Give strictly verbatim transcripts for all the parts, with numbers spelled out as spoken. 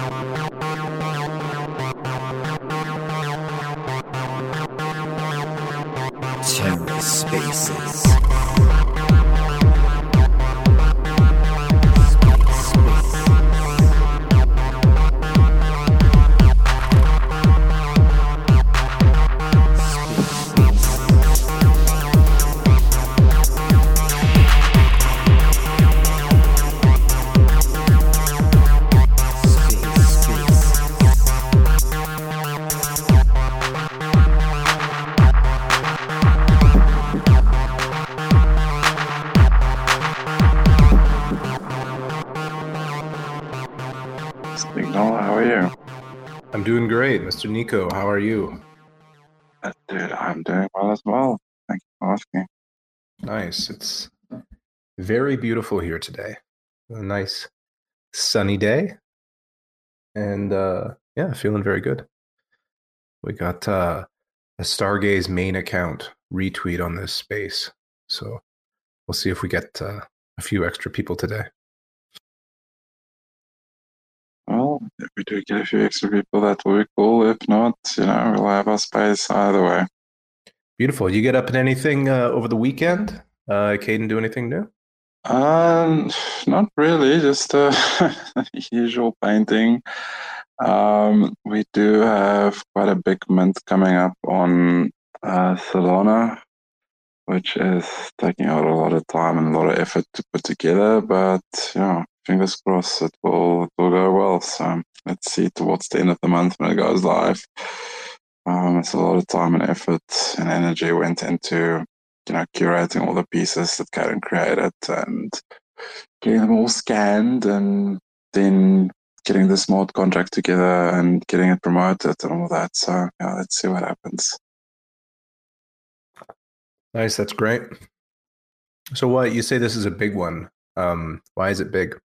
Terror Spaces. Signal, how are you? I'm doing great, Mister Nico. How are you? Uh, Dude, I'm doing well as well. Thank you for asking. Nice. It's very beautiful here today. A nice sunny day. And uh yeah, feeling very good. We got uh a Stargaze main account retweet on this space. So we'll see if we get uh, a few extra people today. Well, if we do get a few extra people, that will be cool. If not, you know, we'll have our space either way. Beautiful. You get up in anything uh, over the weekend? Uh Caden, do anything new? Um, not really, just uh, usual painting. Um, we do have quite a big mint coming up on uh, Solana, which is taking out a lot of time and a lot of effort to put together. But yeah, fingers crossed it will it will go well. So let's see towards the end of the month when it goes live. Um, it's a lot of time and effort and energy went into you know curating all the pieces that Karen created and getting them all scanned and then getting the smart contract together and getting it promoted and all that. So yeah, let's see what happens. Nice, that's great. So what you say this is a big one. Um, why is it big?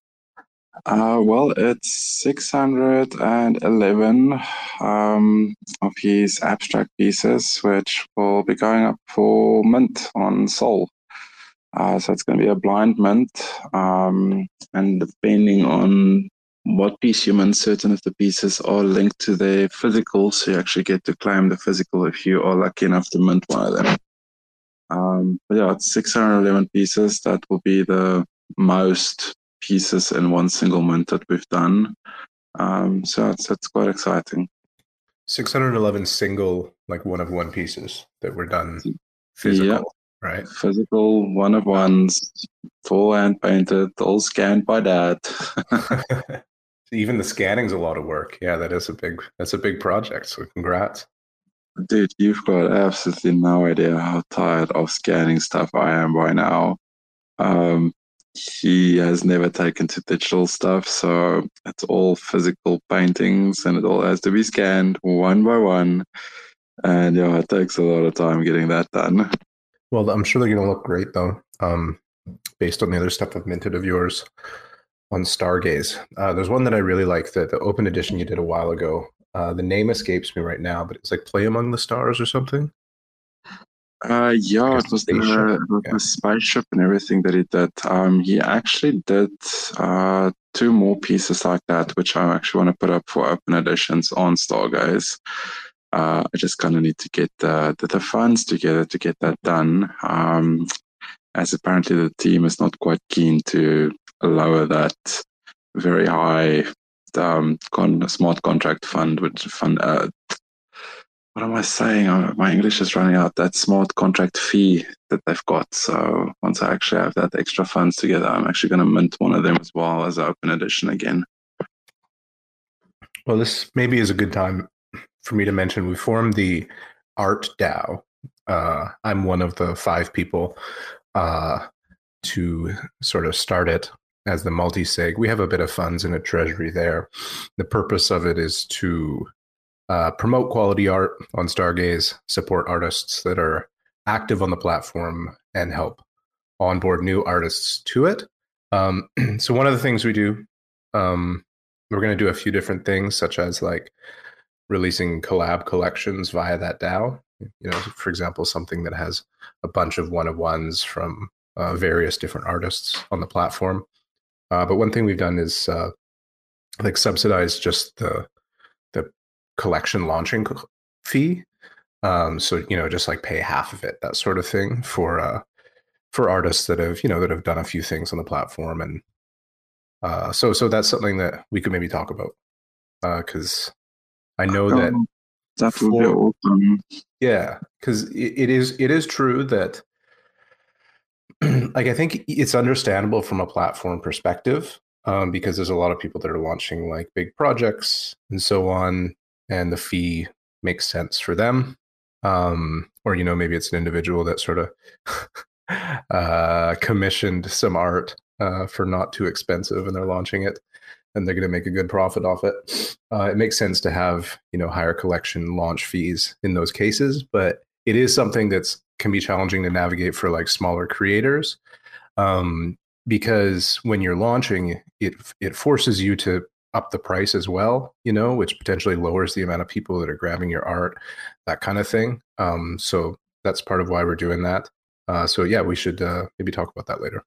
Uh, well, it's six hundred eleven um, of his abstract pieces, which will be going up for mint on Sol. Uh, so it's going to be a blind mint, um, and depending on what piece you mint, certain of the pieces are linked to their physical, so you actually get to claim the physical if you are lucky enough to mint one of them. Um, but yeah, it's six hundred eleven pieces. That will be the most pieces in one single mint that we've done. Um, so it's, it's quite exciting. six hundred eleven single, like one of one pieces that were done physical, yeah. right? Physical, one of ones, full hand painted, all scanned by Dad. Even the scanning's a lot of work. Yeah, that is a big, that's a big project. So congrats. Dude, you've got absolutely no idea how tired of scanning stuff I am by now. Um, he has never taken to digital stuff, so it's all physical paintings and it all has to be scanned one by one. And yeah, it takes a lot of time getting that done. Well, I'm sure they're going to look great though, um, based on the other stuff I've minted of yours on Stargaze. Uh, there's one that I really like, the, the open edition you did a while ago. Uh, the name escapes me right now, but it's like Play Among the Stars or something. Uh, yeah, Like it was, the, it was yeah. the spaceship and everything that he did. Um, he actually did uh, two more pieces like that, which I actually want to put up for open editions on Stargaze. Uh, I just kind of need to get the, the, the funds together to get that done. Um, as apparently the team is not quite keen to lower that very high um, con- smart contract fund, which fund. Uh, what am I saying? Uh, my English is running out. That smart contract fee that they've got. So once I actually have that extra funds together, I'm actually going to mint one of them as well as open edition again. Well, this maybe is a good time for me to mention we formed the Art DAO. Uh, I'm one of the five people uh, to sort of start it as the multi-sig. We have a bit of funds in a treasury there. The purpose of it is to uh, promote quality art on Stargaze, support artists that are active on the platform, and help onboard new artists to it. Um, so one of the things we do, um, we're going to do a few different things, such as like releasing collab collections via that DAO. You know, for example, something that has a bunch of one-of-ones from uh, various different artists on the platform. Uh, but one thing we've done is uh, like subsidize just the the collection launching fee. Um, so you know, just like pay half of it, that sort of thing for uh, for artists that have you know that have done a few things on the platform, and uh, so so that's something that we could maybe talk about because uh, I know Oh, that that would be for awesome. yeah, because it, it is it is true that like I think it's understandable from a platform perspective um, because there's a lot of people that are launching like big projects and so on, and the fee makes sense for them. Um, or you know maybe it's an individual that sort of uh, commissioned some art uh, for not too expensive, and they're launching it, and they're going to make a good profit off it. Uh, it makes sense to have you know higher collection launch fees in those cases, but it is something that's can be challenging to navigate for like smaller creators um, because when you're launching, it it forces you to up the price as well, you know, which potentially lowers the amount of people that are grabbing your art, that kind of thing. Um, so that's part of why we're doing that. Uh, so yeah, we should uh, maybe talk about that later.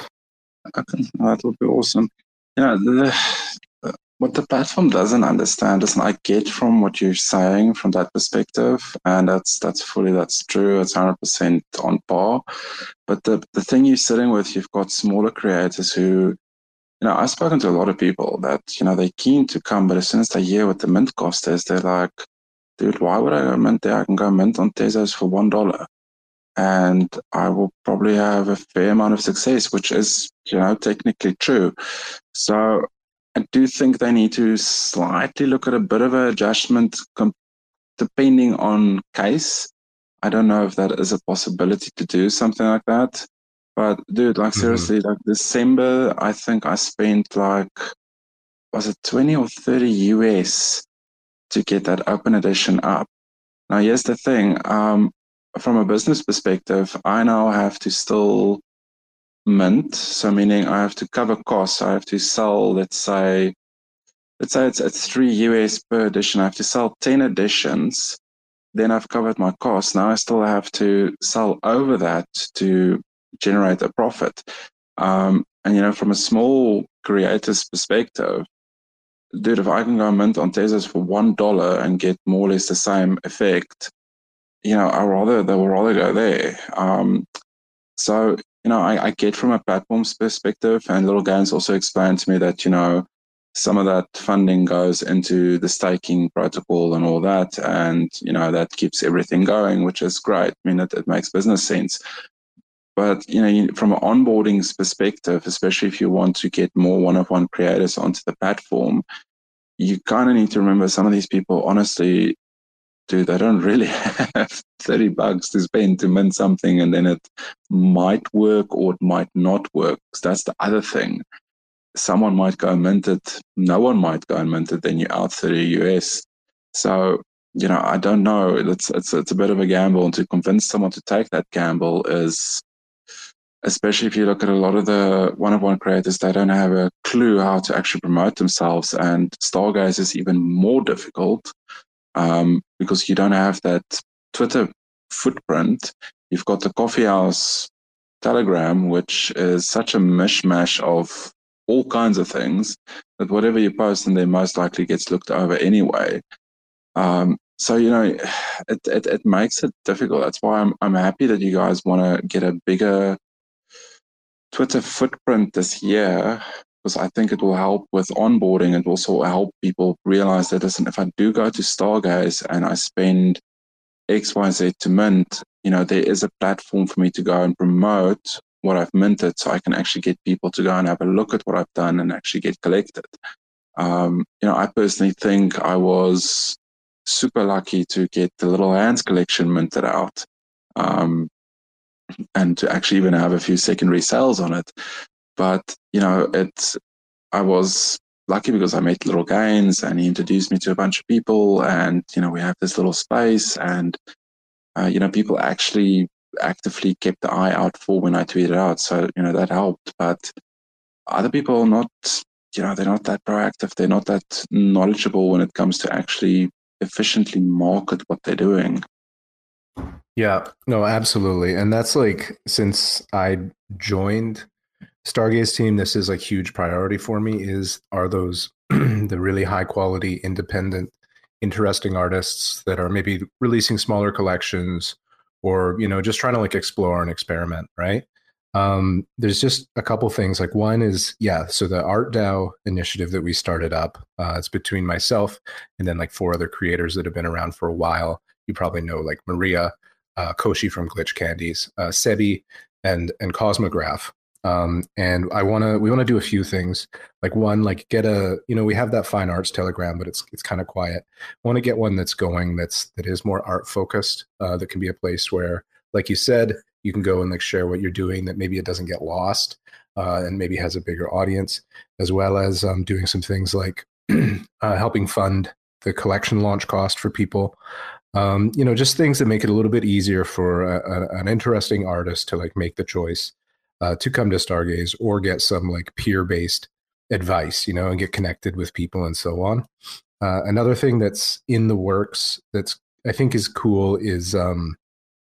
Okay, that would be awesome. You know, the, what the platform doesn't understand is, and I get from what you're saying from that perspective, and that's that's fully that's true. It's one hundred percent on par. But the the thing you're sitting with, you've got smaller creators who, you know, I've spoken to a lot of people that, you know, they're keen to come, but as soon as they hear what the mint cost is, they're like, dude, why would I go mint there? I can go mint on Tezos for one dollar. And I will probably have a fair amount of success, which is, you know, technically true. So I do think they need to slightly look at a bit of an adjustment com- depending on case. I don't know if that is a possibility to do something like that. But dude, like seriously, mm-hmm. like December, I think I spent like, was it twenty or thirty U S to get that open edition up. Now, here's the thing. Um, from a business perspective, I now have to still mint. So meaning I have to cover costs. I have to sell, let's say, let's say it's, it's three U S per edition. I have to sell ten editions. Then I've covered my costs. Now I still have to sell over that to generate a profit. Um, and, you know, from a small creator's perspective, dude, if I can go mint on Tezos for one dollar and get more or less the same effect, you know, I rather they will rather go there. Um, so, you know, I, I get from a platform's perspective, and Little Gains also explained to me that, you know, some of that funding goes into the staking protocol and all that, and you know that keeps everything going, which is great. I mean, it, it makes business sense. But you know, from an onboarding perspective, especially if you want to get more one-of-one creators onto the platform, you kind of need to remember some of these people, honestly, dude, they don't really have thirty bucks to spend to mint something, and then it might work or it might not work. That's the other thing. Someone might go and mint it, no one might go and mint it, then you're out thirty U S. So, you know, I don't know. It's it's it's a bit of a gamble, and to convince someone to take that gamble is, especially if you look at a lot of the one-of-one creators, they don't have a clue how to actually promote themselves, and Stargaze is even more difficult um, because you don't have that Twitter footprint. You've got the Coffee House Telegram, which is such a mishmash of all kinds of things that whatever you post in there most likely gets looked over anyway. Um, so, you know, it, it, it makes it difficult. That's why I'm, I'm happy that you guys want to get a bigger Twitter footprint this year, because I think it will help with onboarding. It will also help people realize that, listen, if I do go to Stargaze and I spend X, Y, Z to mint, you know, there is a platform for me to go and promote what I've minted, so I can actually get people to go and have a look at what I've done and actually get collected. Um, you know, I personally think I was super lucky to get the Little Hands collection minted out, um, and to actually even have a few secondary sales on it. But, you know, it's, I was lucky because I met Little Gains and he introduced me to a bunch of people, and, you know, we have this little space, and, uh, you know, people actually actively kept the eye out for when I tweeted out. So, you know, that helped. But other people are not, you know, they're not that proactive. They're not that knowledgeable when it comes to actually efficiently market what they're doing. Yeah, no, absolutely. And that's like, since I joined Stargaze team, this is a huge priority for me, is are those the really high quality, independent, interesting artists that are maybe releasing smaller collections or, you know, just trying to like explore and experiment, right? Um, there's just a couple things. Like one is, yeah, so the ArtDAO initiative that we started up, uh, it's between myself and then like four other creators that have been around for a while. You probably know like Maria, uh, Koshi from Glitch Candies, uh, Sebi, and and Cosmograph. Um, and I want to, we want to do a few things. Like one, like get a, you know, we have that fine arts Telegram, but it's it's kind of quiet. I want to get one that's going, that's that is more art focused. Uh, that can be a place where, like you said, you can go and like share what you're doing. That maybe it doesn't get lost, uh, and maybe has a bigger audience, as well as um, doing some things like uh, helping fund the collection launch cost for people. Um, you know, just things that make it a little bit easier for a, a, an interesting artist to like make the choice uh, to come to Stargaze or get some like peer-based advice, you know, and get connected with people and so on. Uh, another thing that's in the works that's I think is cool is um,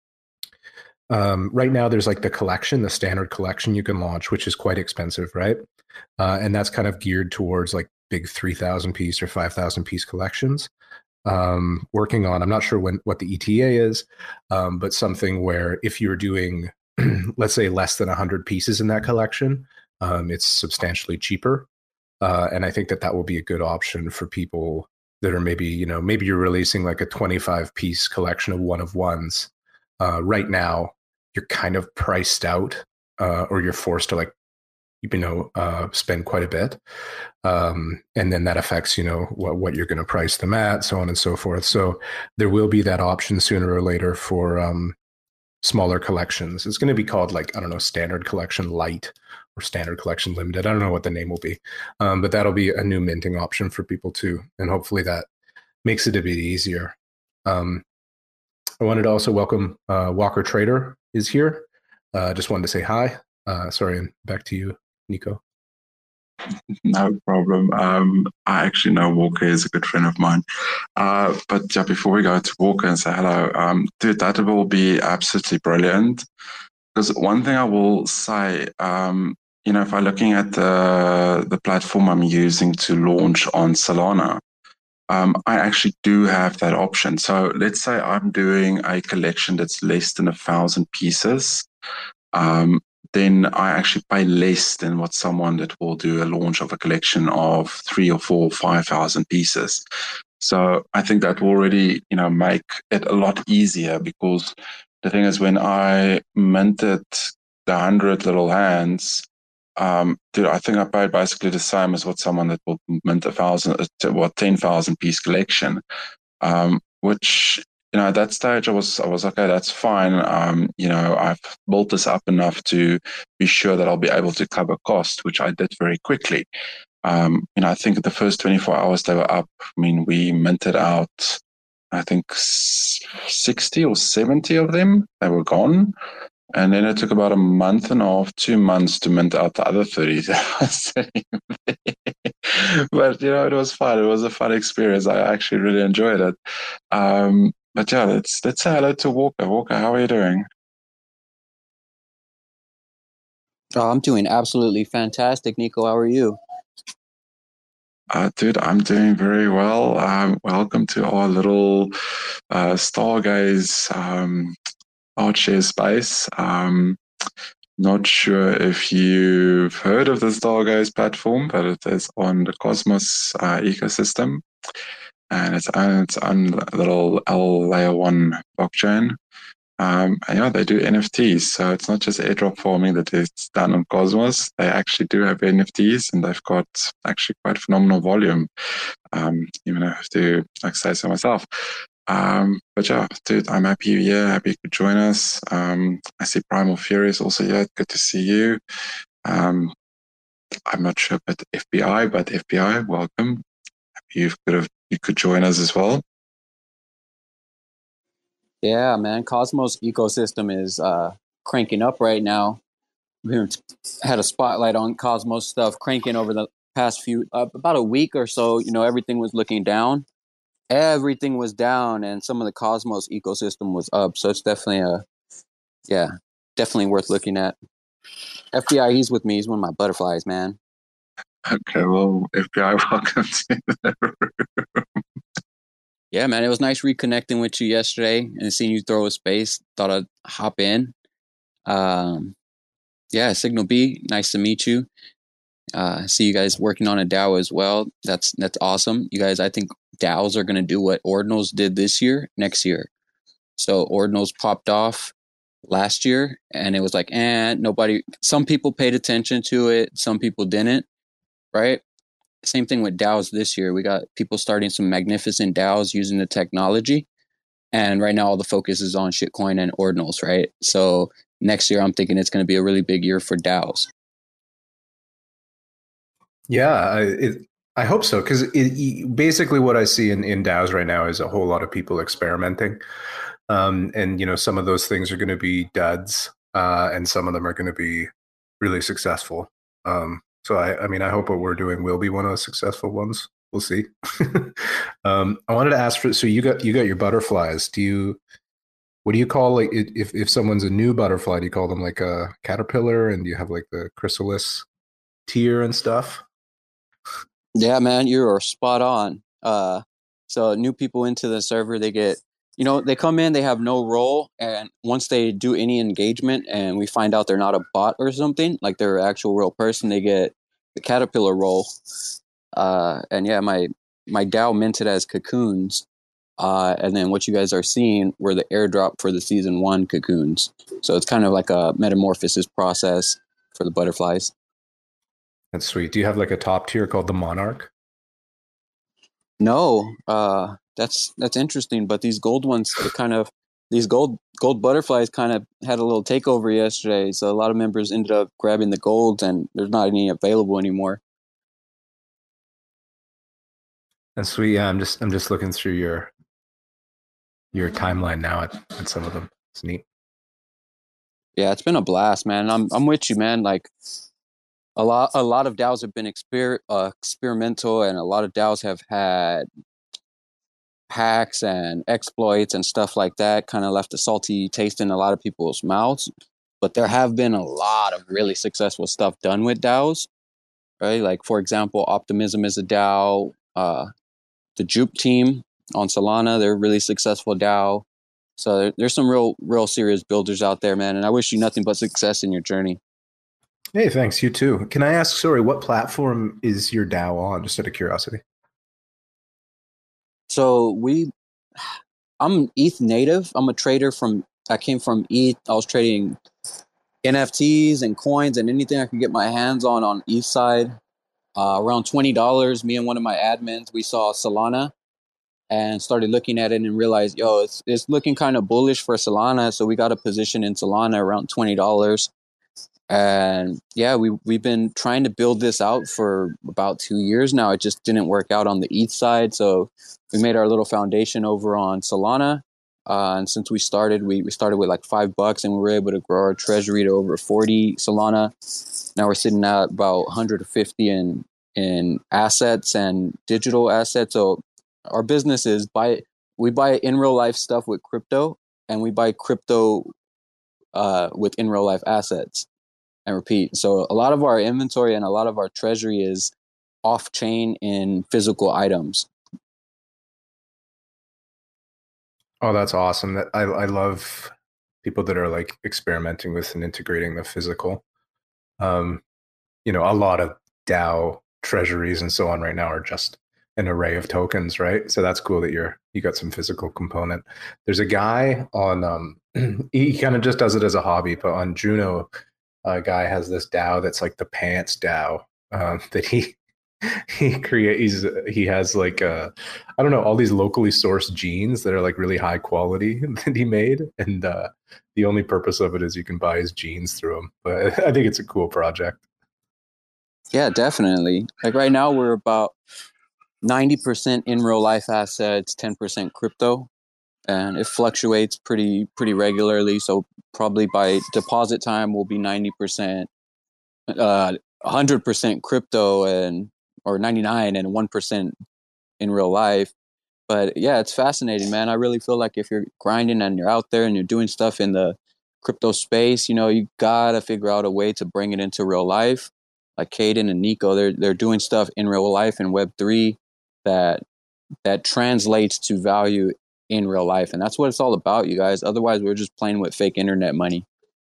um, right now there's like the collection, the standard collection you can launch, which is quite expensive, right? Uh, and that's kind of geared towards like big three thousand piece or five thousand piece collections. Um, working on, I'm not sure when what the E T A is, um, but something where if you're doing, let's say, less than one hundred pieces in that collection, um, it's substantially cheaper. Uh, and I think that that will be a good option for people that are maybe, you know, maybe you're releasing like a twenty-five piece collection of one of ones. Uh, right now, you're kind of priced out, uh, or you're forced to like, you know, uh, spend quite a bit. Um, and then that affects, you know, what, what you're going to price them at, so on and so forth. So there will be that option sooner or later for um, smaller collections. It's going to be called like, I don't know, Standard Collection Light or Standard Collection Limited. I don't know what the name will be, um, but that'll be a new minting option for people too. And hopefully that makes it a bit easier. Um, I wanted to also welcome uh, Walker Trader is here. Uh, just wanted to say hi. Uh, sorry, and back to you, Nico. No problem. Um, I actually know Walker is a good friend of mine. Uh, but yeah, before we go to Walker and say hello, um, dude, that will be absolutely brilliant. Because one thing I will say, um, you know, if I'm looking at the the platform I'm using to launch on Solana, um, I actually do have that option. So let's say I'm doing a collection that's less than a thousand pieces. Um, then I actually pay less than what someone that will do a launch of a collection of three or four, five thousand pieces. So I think that will already, you know, make it a lot easier, because the thing is, when I minted the hundred little hands, um, dude, I think I paid basically the same as what someone that will mint a thousand, what ten thousand piece collection, um, which. You know, at that stage, I was I was okay. That's fine. Um, you know, I've built this up enough to be sure that I'll be able to cover cost, which I did very quickly. Um, you know, I think the first twenty-four hours they were up. I mean, we minted out, I think sixty or seventy of them. They were gone, and then it took about a month and a half, two months to mint out the other thirty. But you know, it was fun. It was a fun experience. I actually really enjoyed it. Um, But yeah, let's let's say hello to Walker. Walker, how are you doing? Oh, I'm doing absolutely fantastic, Nico. How are you? Uh, dude, I'm doing very well. Um, welcome to our little uh, Stargaze um, Artshare space. Um, not sure if you've heard of the Stargaze platform, but it is on the Cosmos uh, ecosystem. And it's on its own little L layer one blockchain. Um, and yeah, they do N F Ts. So it's not just airdrop farming that is done on Cosmos. They actually do have N F Ts, and they've got actually quite phenomenal volume. Um, even I have to like say so myself. Um, but yeah, dude, I'm happy you're here. Happy you could join us. Um, I see Primal Fury is also here. Good to see you. Um, I'm not sure about F B I, but F B I, welcome. Happy you could have you could join us as well. Yeah, man. Cosmos ecosystem is uh, cranking up right now. We had a spotlight on Cosmos stuff cranking over the past few, uh, about a week or so. You know, everything was looking down. Everything was down, and some of the Cosmos ecosystem was up. So it's definitely a, yeah, definitely worth looking at. F B I, he's with me. He's one of my butterflies, man. Okay, well, F B I, welcome to the room. Yeah, man, it was nice reconnecting with you yesterday and seeing you throw a space. Thought I'd hop in. Um, yeah, Signal B, nice to meet you. Uh, see you guys working on a DAO as well. That's that's awesome. You guys, I think DAOs are going to do what Ordinals did this year, next year. So Ordinals popped off last year, and it was like, eh, nobody. Some people paid attention to it, some people didn't. Right? Same thing with DAOs this year. We got people starting some magnificent DAOs using the technology, and right now all the focus is on shitcoin and Ordinals. Right? So next year, I'm thinking it's going to be a really big year for DAOs. Yeah, I, it, I hope so, because basically what I see in, in DAOs right now is a whole lot of people experimenting. Um, and, you know, some of those things are going to be duds, uh, and some of them are going to be really successful. Um, so, I, I mean, I hope what we're doing will be one of the successful ones. We'll see. um, I wanted to ask for, so you got you got your butterflies. Do you, what do you call, like, if, if someone's a new butterfly, do you call them like a caterpillar, and do you have like the chrysalis tier and stuff? Yeah, man, you are spot on. Uh, so new people into the server, they get, you know, they come in, they have no role, and once they do any engagement, and we find out they're not a bot or something, like they're an actual real person, they get the caterpillar role. Uh, and yeah, my my DAO minted as cocoons, uh, and then what you guys are seeing were the airdrop for the season one cocoons. So it's kind of like a metamorphosis process for the butterflies. That's sweet. Do you have like a top tier called the Monarch? No, uh, that's that's interesting. But these gold ones, they kind of these gold gold butterflies kind of had a little takeover yesterday. So a lot of members ended up grabbing the golds, and there's not any available anymore. That's sweet. Yeah, I'm just I'm just looking through your your timeline now at, at some of them. It's neat. Yeah, it's been a blast, man. I'm I'm with you, man. Like. A lot, a lot of DAOs have been exper- uh, experimental, and a lot of DAOs have had hacks and exploits and stuff like that. Kind of left a salty taste in a lot of people's mouths. But there have been a lot of really successful stuff done with DAOs, right? Like, for example, Optimism is a DAO. Uh, the Jupe team on Solana, they're a really successful DAO. So there, there's some real, real serious builders out there, man. And I wish you nothing but success in your journey. Hey, thanks. You too. Can I ask, sorry, what platform is your DAO on, just out of curiosity? So we, I'm E T H native. I'm a trader from, I came from E T H. I was trading N F Ts and coins and anything I could get my hands on on E T H side. Uh, around twenty dollars, me and one of my admins, we saw Solana and started looking at it and realized, yo, it's it's looking kind of bullish for Solana. So we got a position in Solana around twenty dollars. And yeah, we, we've been trying to build this out for about two years now. It just didn't work out on the E T H side. So we made our little foundation over on Solana. Uh, and since we started, we, we started with like five bucks and we were able to grow our treasury to over forty Solana. Now we're sitting at about one hundred fifty in, in assets and digital assets. So our business is buy, we buy in real life stuff with crypto, and we buy crypto uh, with in real life assets. And repeat. So a lot of our inventory and a lot of our treasury is off chain in physical items. Oh, that's awesome. That I I love people that are like experimenting with and integrating the physical. Um, you know, a lot of DAO treasuries and so on right now are just an array of tokens, right? So that's cool that you're you got some physical component. There's a guy on um he kind of just does it as a hobby, but on Juno, a guy has this DAO that's like the pants DAO, um, that he he creates. He has like uh, I don't know, all these locally sourced jeans that are like really high quality that he made, and uh, the only purpose of it is you can buy his jeans through them. But I think it's a cool project. Yeah, definitely. Like right now, we're about ninety percent in real life assets, ten percent crypto. And it fluctuates pretty pretty regularly. So probably by deposit time, we'll be ninety percent, uh, one hundred percent crypto, and or ninety-nine and one percent in real life. But yeah, it's fascinating, man. I really feel like if you're grinding and you're out there and you're doing stuff in the crypto space, you know, you gotta figure out a way to bring it into real life. Like Caden and Nico, they're they're doing stuff in real life in Web three that that translates to value in real life, and that's what it's all about, you guys. Otherwise, we're just playing with fake internet money.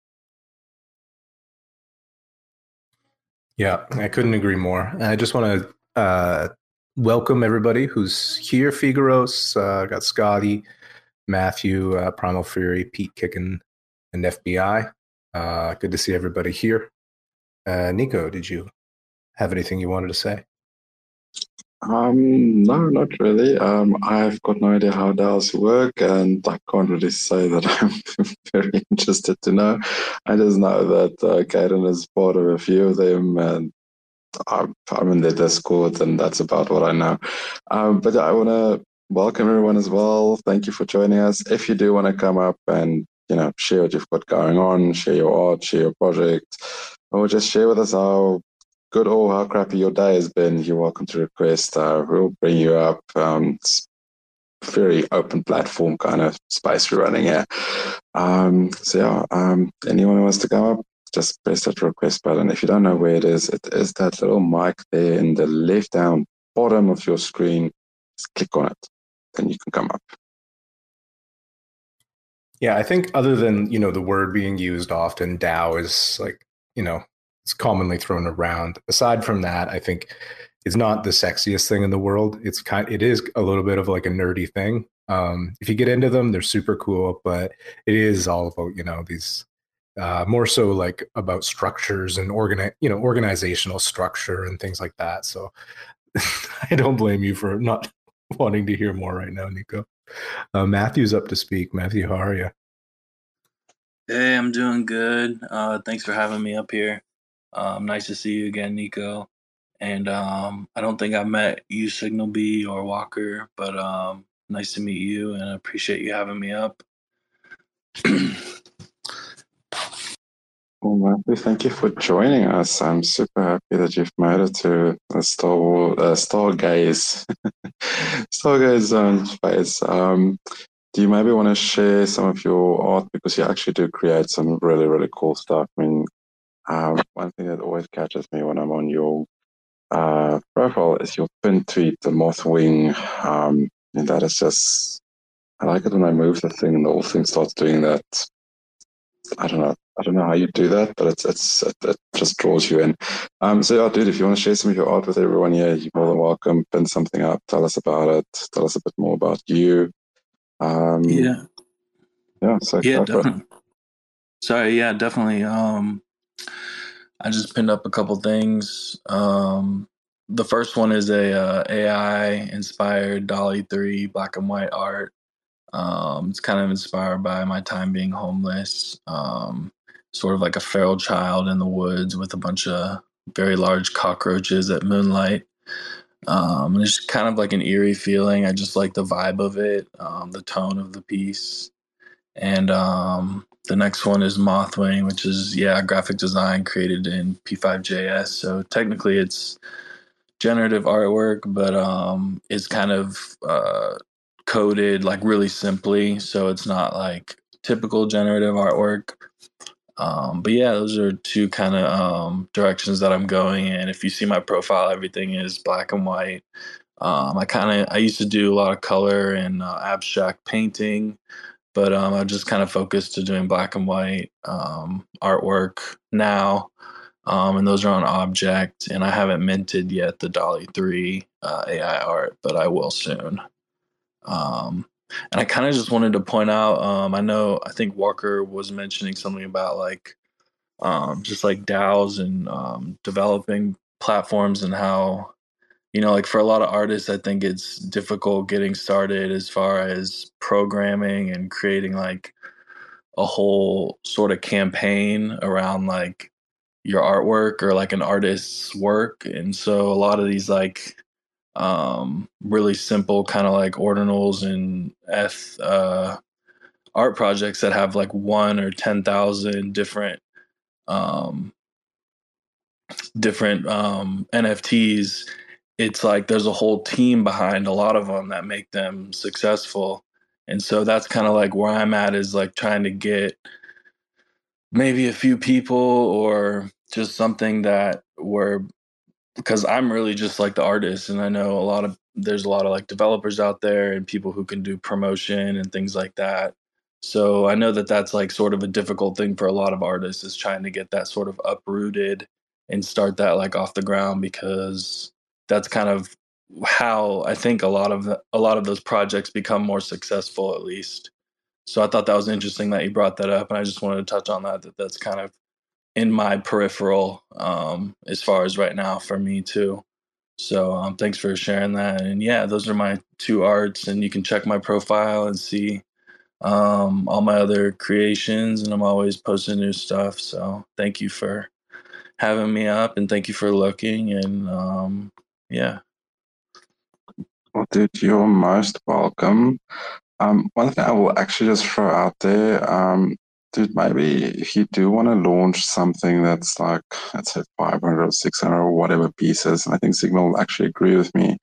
Yeah, I couldn't agree more. And I just want to uh, welcome everybody who's here. Figaros, uh, got Scotty, Matthew, uh, Primal Fury, Pete Kicken, and F B I. Uh, good to see everybody here. Uh, Nico, did you have anything you wanted to say? Um, no, not really. Um, I've got no idea how DAOs work, and I can't really say that I'm very interested to know. I just know that uh, Caden is part of a few of them, and I'm, I'm in their Discord, and that's about what I know. Um, but I want to welcome everyone as well. Thank you for joining us. If you do want to come up and you know share what you've got going on, share your art, share your project, or just share with us how good or how crappy your day has been, you're welcome to request. Uh, we'll bring you up. Um, it's very open platform kind of space we're running here. Um, so yeah, um, anyone who wants to come up, just press that request button. If you don't know where it is, it is that little mic there in the left down bottom of your screen. Just click on it, then you can come up. Yeah, I think other than, you know, the word being used often, DAO is like, you know, it's commonly thrown around. Aside from that, I think it's not the sexiest thing in the world. It's kind, it is a little bit of like a nerdy thing. Um, if you get into them, they're super cool, but it is all about, you know, these uh, more so like about structures and organi- you know, organizational structure and things like that. So I don't blame you for not wanting to hear more right now, Nico. Uh, Matthew's up to speak. Matthew, how are you? Hey, I'm doing good. Uh, thanks for having me up here. Um, nice to see you again, Nico. And um, I don't think I met you, Signal B or Walker, but um, nice to meet you, and I appreciate you having me up. Well, Matthew, thank you for joining us. I'm super happy that you've made it to a Star Wars, uh, Stargaze, Stargaze zone space. Um, do you maybe want to share some of your art, because you actually do create some really, really cool stuff? I mean, um, one thing that always catches me when I'm on your uh, profile is your pin tweet, the moth wing, um, and that is just, I like it when I move the thing and the whole thing starts doing that. I don't know. I don't know how you do that, but it's it's it, it just draws you in. Um, so yeah, dude, if you want to share some of your art with everyone here, you're more than welcome. Pin something up. Tell us about it. Tell us a bit more about you. Um, yeah, yeah. So yeah, go for it. definitely. Sorry, yeah, definitely. Um, I just pinned up a couple things. Um, the first one is a uh, A I inspired DALL-E three black and white art. Um, it's kind of inspired by my time being homeless, um, sort of like a feral child in the woods with a bunch of very large cockroaches at moonlight. Um, and it's kind of like an eerie feeling. I just like the vibe of it, um, the tone of the piece. And um, the next one is Mothwing, which is, yeah, graphic design created in P five J S. So technically it's generative artwork, but um, it's kind of uh, coded like really simply. So it's not like typical generative artwork. Um, but yeah, those are two kind of um, directions that I'm going in. If you see my profile, everything is black and white. Um, I kind of I used to do a lot of color and uh, abstract painting, but um, I just kind of focused to doing black and white um, artwork now. Um, and those are on Object, and I haven't minted yet the DALL-E three uh, A I art, but I will soon. Um, and I kind of just wanted to point out, um, I know, I think Walker was mentioning something about like um, just like DAOs and um, developing platforms, and how, you know, like for a lot of artists, I think it's difficult getting started as far as programming and creating like a whole sort of campaign around like your artwork or like an artist's work. And so a lot of these like um, really simple kind of like ordinals and eth uh, art projects that have like one or ten thousand different um, different um, N F Ts. It's like there's a whole team behind a lot of them that make them successful. And so that's kind of like where I'm at, is like trying to get maybe a few people or just something that were, because I'm really just like the artist, and I know a lot of there's a lot of like developers out there and people who can do promotion and things like that. So I know that that's like sort of a difficult thing for a lot of artists, is trying to get that sort of uprooted and start that like off the ground, because that's kind of how I think a lot of the, a lot of those projects become more successful, at least. So I thought that was interesting that you brought that up, and I just wanted to touch on that. That that's kind of in my peripheral, um, as far as right now for me too. So um, thanks for sharing that. And yeah, those are my two arts, and you can check my profile and see um, all my other creations. And I'm always posting new stuff. So thank you for having me up, and thank you for looking. And um, yeah. Well, dude, you're most welcome. Um, one thing I will actually just throw out there, um, dude, maybe if you do want to launch something that's like, let's say five hundred or six hundred or whatever pieces, and I think Signal will actually agree with me.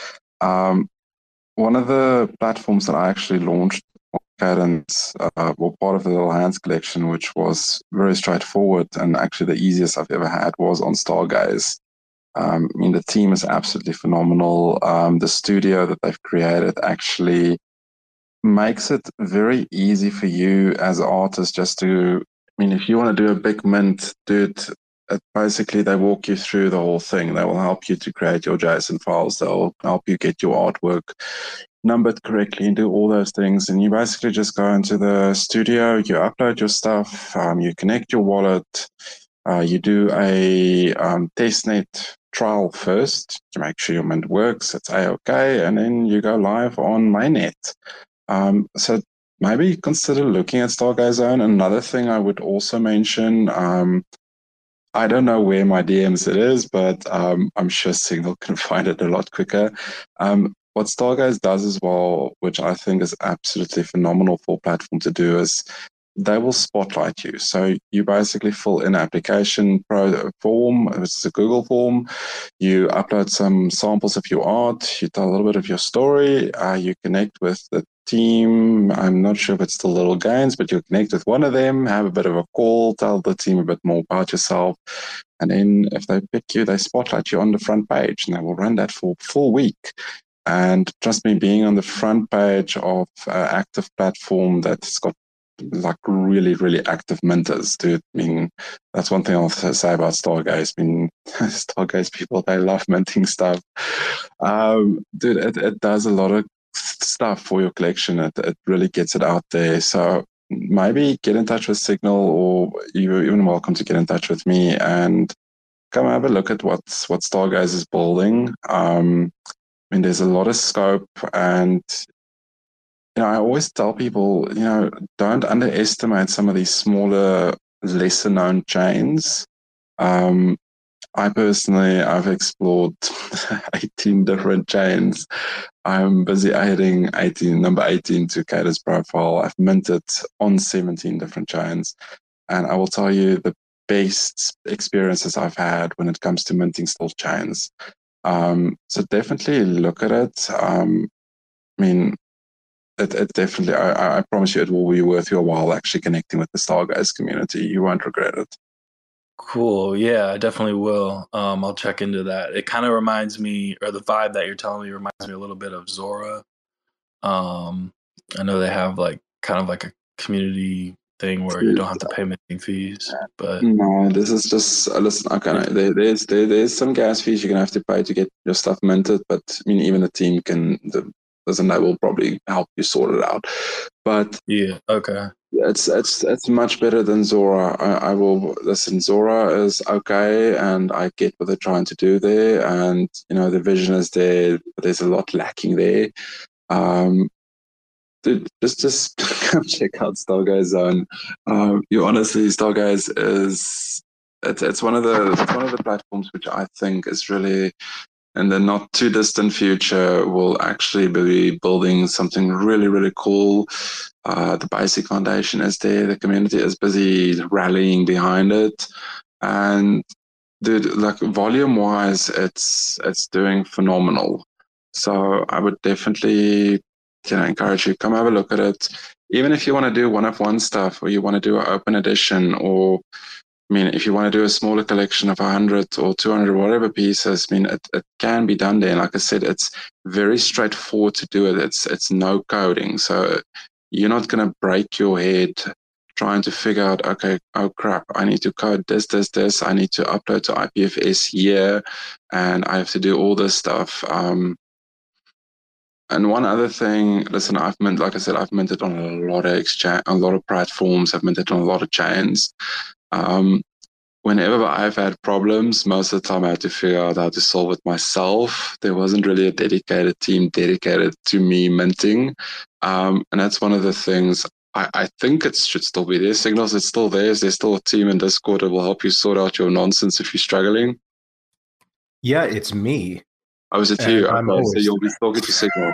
Um, one of the platforms that I actually launched on Cadence, uh, well, part of the Alliance collection, which was very straightforward and actually the easiest I've ever had, was on Stargaze. Um, I mean, the team is absolutely phenomenal. Um, the studio that they've created actually makes it very easy for you as an artist just to, I mean, if you want to do a big mint, dude, it, basically they walk you through the whole thing. They will help you to create your JSON files. They'll help you get your artwork numbered correctly and do all those things. And you basically just go into the studio, you upload your stuff, um, you connect your wallet, uh, you do a um, testnet trial first to make sure your mint works. It's A-OK, and then you go live on mainnet. Um, so maybe consider looking at Stargaze Zone. Another thing I would also mention, um, I don't know where my D Ms it is, but um, I'm sure Signal can find it a lot quicker. Um, what Stargaze does as well, which I think is absolutely phenomenal for a platform to do, is they will spotlight you. So you basically fill in an application pro form, which is a Google form. You upload some samples of your art. You tell a little bit of your story. Uh, you connect with the team. I'm not sure if it's still Little Gains, but you connect with one of them, have a bit of a call, tell the team a bit more about yourself. And then if they pick you, they spotlight you on the front page, and they will run that for a full week. And trust me, being on the front page of an active platform that's got like really, really active minters, dude. I mean, that's one thing I'll say about Stargaze. I mean, Stargaze people, they love minting stuff. Um, dude, it, it does a lot of stuff for your collection. It, it really gets it out there. So maybe get in touch with Signal, or you're even welcome to get in touch with me and come have a look at what, what Stargaze is building. Um, I mean, there's a lot of scope, and you know, I always tell people, you know, don't underestimate some of these smaller, lesser known chains. Um, I personally, I've explored eighteen different chains. I'm busy adding eighteen, number eighteen to Kata's profile. I've minted on seventeen different chains. And I will tell you the best experiences I've had when it comes to minting still chains. Um, so definitely look at it. Um, I mean, It, it definitely, I, I promise you, it will be worth your while actually connecting with the Stargaze community. You won't regret it. Cool. Yeah, I definitely will. Um, I'll check into that. It kind of reminds me, or the vibe that you're telling me reminds me a little bit of Zora. Um, I know they have like kind of like a community thing where you don't have to pay minting fees, but no, this is just uh, listen. Okay, there, there's there, there's some gas fees you're gonna have to pay to get your stuff minted, but I mean, even the team can. The, and that will probably help you sort it out. But yeah, okay. It's it's it's much better than Zora. I, I will listen. Zora is okay, and I get what they're trying to do there, and you know the vision is there, but there's a lot lacking there. Um, dude, just just come check out Stargaze Zone. Um, you honestly, Stargaze is it's it's one of the it's one of the platforms which I think is really, in the not too distant future, will actually be building something really, really cool. Uh, the basic foundation is there. The community is busy rallying behind it. And dude, like volume wise, it's it's doing phenomenal. So I would definitely, you know, encourage you, come have a look at it. even if you want to do one of one stuff, or you want to do an open edition, or I mean, if you want to do a smaller collection of one hundred or two hundred or whatever pieces, I mean, it, it can be done there. And like I said, it's very straightforward to do it. It's it's no coding. So you're not going to break your head trying to figure out, okay, oh crap, I need to code this, this, this. I need to upload to I P F S here, and I have to do all this stuff. Um, and one other thing, listen, I've minted, like I said, I've minted on a lot of exchange, a lot of platforms. I've minted on a lot of chains. Um, whenever I've had problems, most of the time I had to figure out how to solve it myself. There wasn't really a dedicated team dedicated to me minting. Um, and that's one of the things. I, I think it should still be there. Signals, it's still there. There's still a team in Discord that will help you sort out your nonsense if you're struggling. Yeah, it's me. I was it And you. I'm Okay, always so you'll be talking to Signal.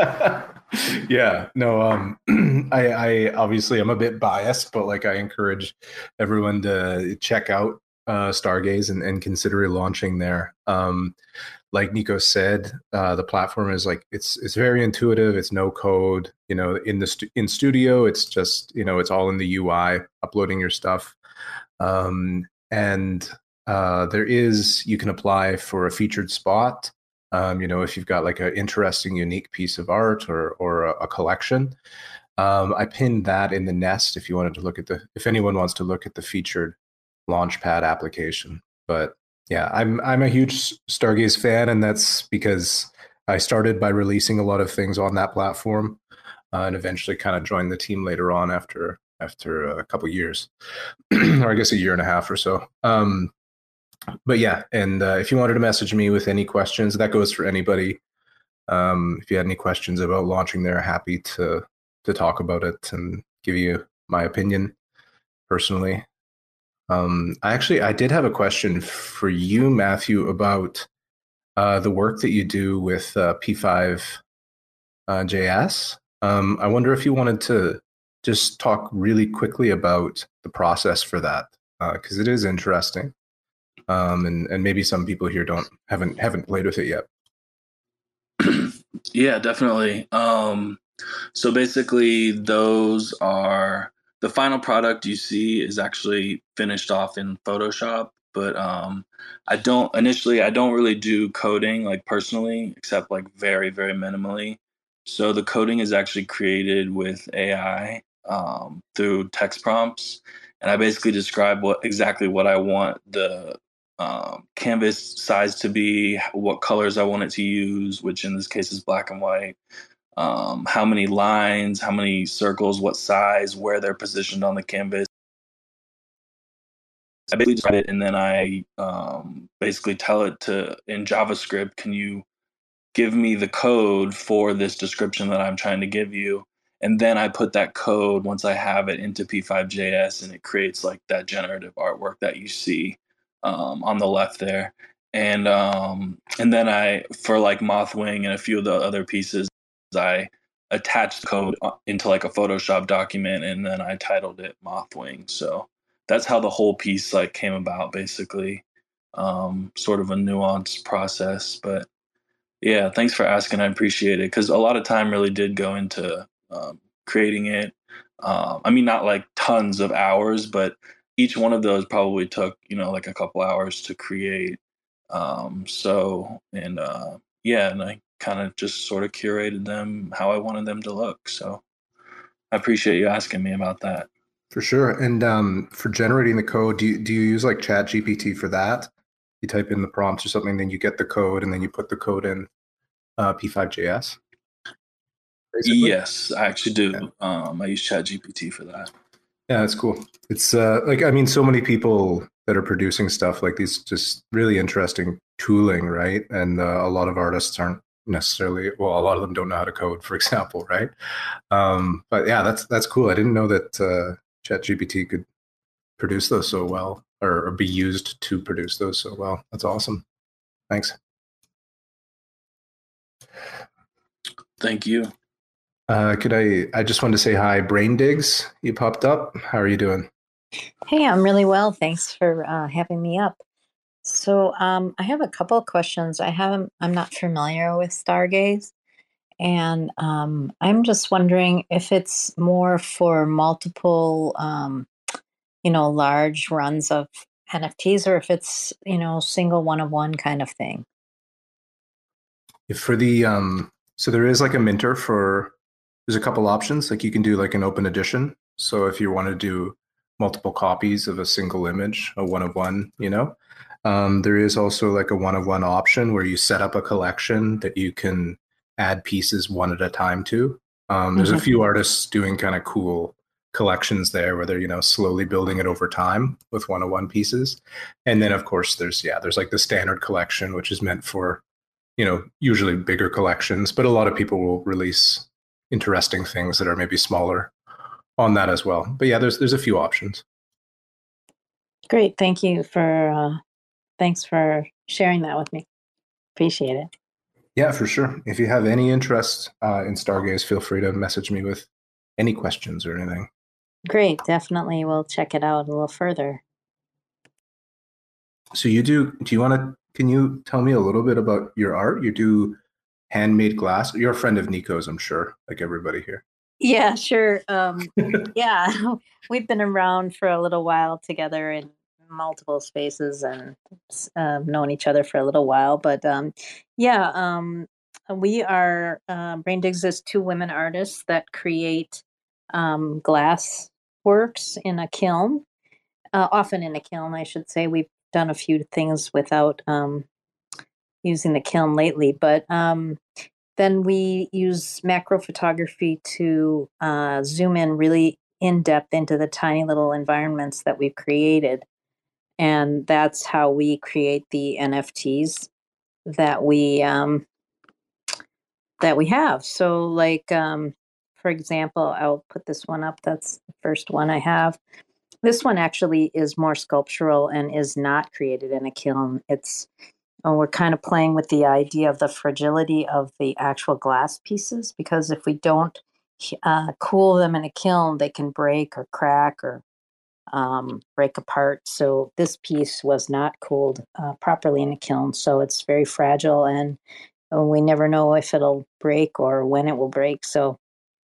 Yeah, no, um, I, I obviously I'm a bit biased, but like I encourage everyone to check out uh, Stargaze and, and consider launching there. Um, like Nico said, uh, the platform is like it's it's very intuitive. It's no code. You know, in the stu- in studio, it's just you know it's all in the U I, uploading your stuff, um, and uh, there is you can apply for a featured spot. Um, you know, if you've got like an interesting, unique piece of art or or a, a collection. Um, I pinned that in the nest if you wanted to look at the if anyone wants to look at the featured Launchpad application. But yeah, I'm I'm a huge Stargaze fan, and that's because I started by releasing a lot of things on that platform, uh, and eventually kind of joined the team later on after after a couple years, or I guess a year and a half or so. Um, but yeah, and uh, if you wanted to message me with any questions, that goes for anybody. Um, if you had any questions about launching there, happy to to talk about it and give you my opinion personally. Um, I actually I did have a question for you, Matthew, about uh, the work that you do with uh, P five uh, J S. Um, I wonder if you wanted to just talk really quickly about the process for that, because uh, it is interesting. Um, and, and maybe some people here don't haven't haven't played with it yet. Yeah, definitely. Um, so basically, those are the final product you see is actually finished off in Photoshop. But um, I don't initially I don't really do coding like personally, except like very very minimally. So the coding is actually created with A I um, through text prompts, and I basically describe what exactly what I want the um, canvas size to be, what colors I want it to use, which in this case is black and white, um, how many lines, how many circles, what size, where they're positioned on the canvas. I basically describe it, and then I um, basically tell it to, in JavaScript, can you give me the code for this description that I'm trying to give you? And then I put that code, once I have it, into P five J S, and it creates like that generative artwork that you see um, on the left there. And um, and then I, for like Mothwing and a few of the other pieces, I attached the code into like a Photoshop document, and then I titled it Mothwing. So that's how the whole piece like came about, basically. Um, sort of a nuanced process, but yeah, thanks for asking. I appreciate it, because a lot of time really did go into um, creating it. Um, I mean, not like tons of hours, but each one of those probably took, you know, like a couple hours to create. Um, so, and uh, yeah, and I kind of just sort of curated them how I wanted them to look. So I appreciate you asking me about that. For sure. And um, for generating the code, do you, do you use like Chat G P T for that? You type in the prompts or something, then you get the code, and then you put the code in uh, P five J S? Basically? Yes, I actually do. Yeah. Um, I use Chat G P T for that. Yeah, that's cool. It's uh, like, I mean, so many people that are producing stuff like these, just really interesting tooling, right? And uh, a lot of artists aren't necessarily, well, a lot of them don't know how to code, for example, right? Um, but yeah, that's that's cool. I didn't know that uh, ChatGPT could produce those so well, or, or be used to produce those so well. That's awesome. Thanks. Thank you. Uh, could I, I just wanted to say hi, Brain Digs. You popped up. How are you doing? Hey, I'm really well. Thanks for uh, having me up. So um, I have a couple of questions. I haven't, I'm not familiar with Stargaze. And um, I'm just wondering if it's more for multiple, um, you know, large runs of N F Ts, or if it's, you know, single one of one kind of thing. If for the um, so there is like a minter for. There's a couple options. Like you can do like an open edition. So if you want to do multiple copies of a single image, a one of one, you know, um, there is also like a one of one option where you set up a collection that you can add pieces one at a time to. Um, there's Mhm. a few artists doing kind of cool collections there where they're, you know, slowly building it over time with one of one pieces. And then of course there's, yeah, there's like the standard collection, which is meant for, you know, usually bigger collections, but a lot of people will release interesting things that are maybe smaller on that as well. But yeah, there's there's a few options. Great. Thank you for, uh, thanks for sharing that with me. Appreciate it. Yeah, for sure. If you have any interest uh, in Stargaze, feel free to message me with any questions or anything. Great. Definitely. We'll check it out a little further. So you do, do you want to, can you tell me a little bit about your art? You do handmade glass. You're a friend of Nico's, I'm sure, like everybody here. Yeah, sure. Um, yeah, we've been around for a little while together in multiple spaces and uh, known each other for a little while. But um, yeah, um, we are, uh, Brain Digs is two women artists that create um, glass works in a kiln, uh, often in a kiln, I should say. We've done a few things without um, using the kiln lately, but um, then we use macro photography to uh, zoom in really in depth into the tiny little environments that we've created. And that's how we create the N F Ts that we um, that we have. So, like um, for example, I'll put this one up. That's the first one I have. This one actually is more sculptural and is not created in a kiln. It's and we're kind of playing with the idea of the fragility of the actual glass pieces, because if we don't uh, cool them in a kiln, they can break or crack or um, break apart. So this piece was not cooled uh, properly in a kiln, so it's very fragile, and uh, we never know if it'll break or when it will break. So,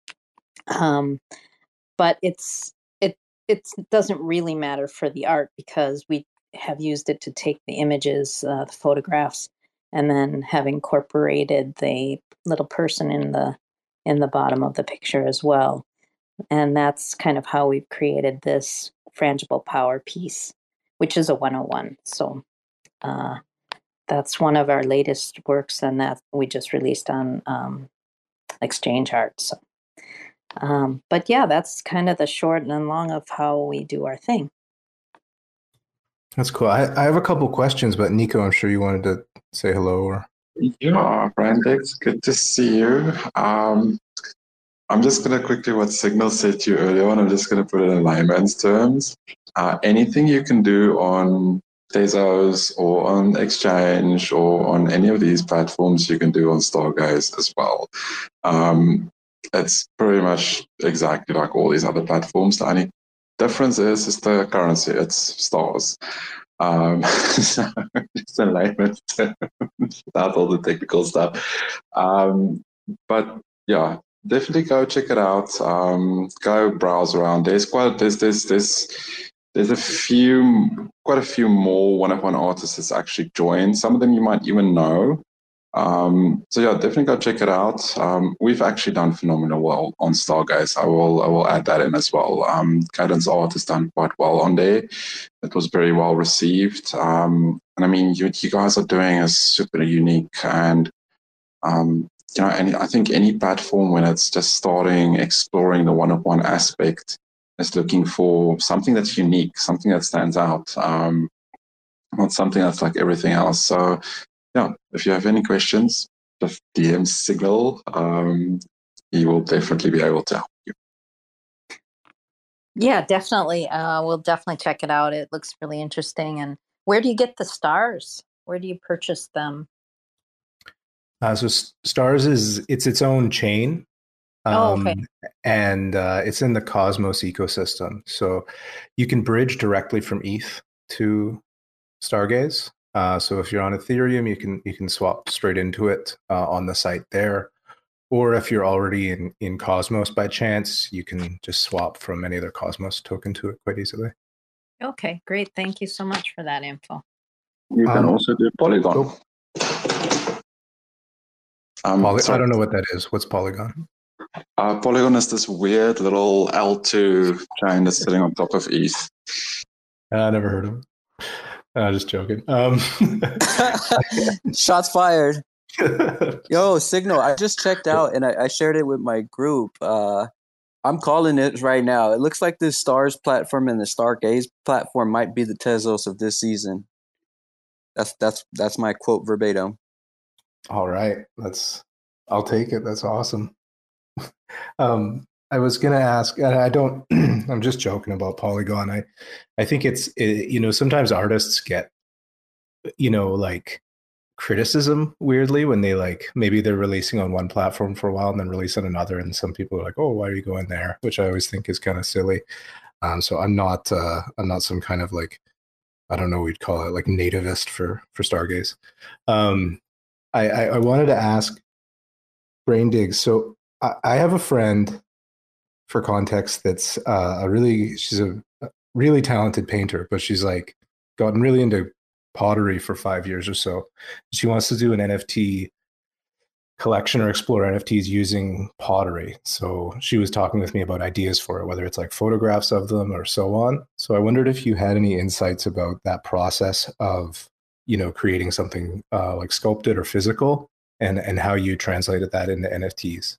um, but it's it it doesn't really matter for the art because we have used it to take the images, uh, the photographs, and then have incorporated the little person in the in the bottom of the picture as well. And that's kind of how we've created this frangible power piece, which is a one oh one. So uh, that's one of our latest works, and that we just released on um, Exchange Art. So, um, but yeah, that's kind of the short and long of how we do our thing. That's cool. I, I have a couple questions, but Nico, I'm sure you wanted to say hello. Or Yeah, Brandex, good to see you. Um, I'm just going to quickly what Signal said to you earlier on, I'm just going to put it in layman's terms. Uh, anything you can do on Tezos or on Exchange or on any of these platforms, you can do on Stargaze as well. Um, it's pretty much exactly like all these other platforms. The only difference is, is the currency. It's stars. Um, so just in layman's terms, without all the technical stuff. Um, but yeah, definitely go check it out. Um, go browse around. There's quite there's there's there's there's a few quite a few more one-of-one artists that's actually joined. Some of them you might even know. Um, so yeah, definitely go check it out. Um, we've actually done phenomenal well on Stargaze. I will I will add that in as well. Um, Cadence Art has done quite well on there. It was very well received. Um, and I mean, you you guys are doing is super unique, and um, you know, and I think any platform when it's just starting exploring the one-of-one aspect is looking for something that's unique, something that stands out, um, not something that's like everything else. So yeah, if you have any questions, just D M Signal. Um, he will definitely be able to help you. Yeah, definitely. Uh, we'll definitely check it out. It looks really interesting. And where do you get the stars? Where do you purchase them? Uh, so Stars is it's its own chain. Um, oh, okay. And uh, it's in the Cosmos ecosystem. So you can bridge directly from E T H to Stargaze. Uh, so if you're on Ethereum, you can you can swap straight into it uh, on the site there. or if you're already in, in Cosmos by chance, you can just swap from any other Cosmos token to it quite easily. Okay, great. Thank you so much for that info. You can Um, also do Polygon. oh, Um, Poly- I sorry. don't know what that is. What's Polygon? Uh, Polygon is this weird little L two chain that's sitting on top of E T H. I never heard of it. Uh, just joking. Um, Shots fired. Yo, Signal, I just checked out and I, I shared it with my group. Uh, I'm calling it right now. It looks like this Stars platform and the Stargaze platform might be the Tezos of this season. That's that's that's my quote verbatim. All right, that's. I'll take it. That's awesome. um, I was gonna ask, and I don't. I'm just joking about Polygon. I, I think it's it, you know sometimes artists get, you know, like criticism weirdly when they like maybe they're releasing on one platform for a while and then release on another, and some people are like, oh, why are you going there? Which I always think is kind of silly. Um, so I'm not uh, I'm not some kind of like, I don't know what we'd call it, like nativist for for Stargaze. Um, I, I I wanted to ask Brain Digs. So I, I have a friend, for context, that's uh, a really she's a, a really talented painter, but she's like gotten really into pottery for five years or so. She wants to do an N F T collection or explore N F Ts using pottery. So she was talking with me about ideas for it, whether it's like photographs of them or so on. So I wondered if you had any insights about that process of, you know, creating something uh, like sculpted or physical, and and how you translated that into N F Ts.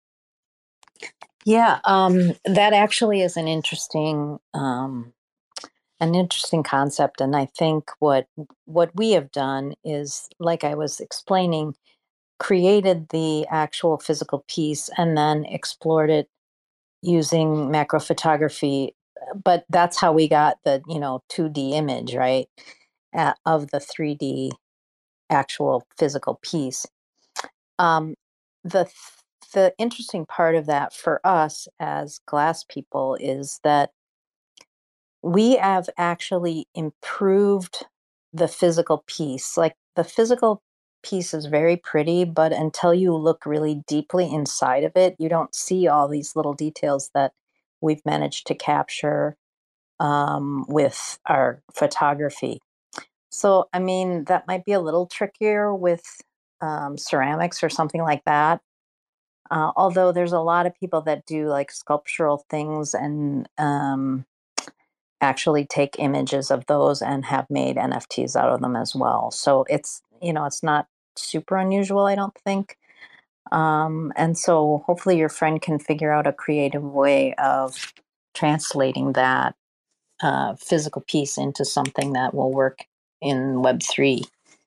Yeah, um, that actually is an interesting um, an interesting concept, and I think what what we have done is, like I was explaining, created the actual physical piece and then explored it using macro photography. But that's how we got the you know two D image, right, uh, of the three D actual physical piece. Um, the the interesting part of that for us as glass people is that we have actually improved the physical piece. Like, the physical piece is very pretty, but until you look really deeply inside of it, you don't see all these little details that we've managed to capture um, with our photography. So, I mean, that might be a little trickier with um, ceramics or something like that. Uh, although there's a lot of people that do like sculptural things and um, actually take images of those and have made N F Ts out of them as well. So it's, you know, it's not super unusual, I don't think. Um, and so hopefully your friend can figure out a creative way of translating that uh, physical piece into something that will work in Web three.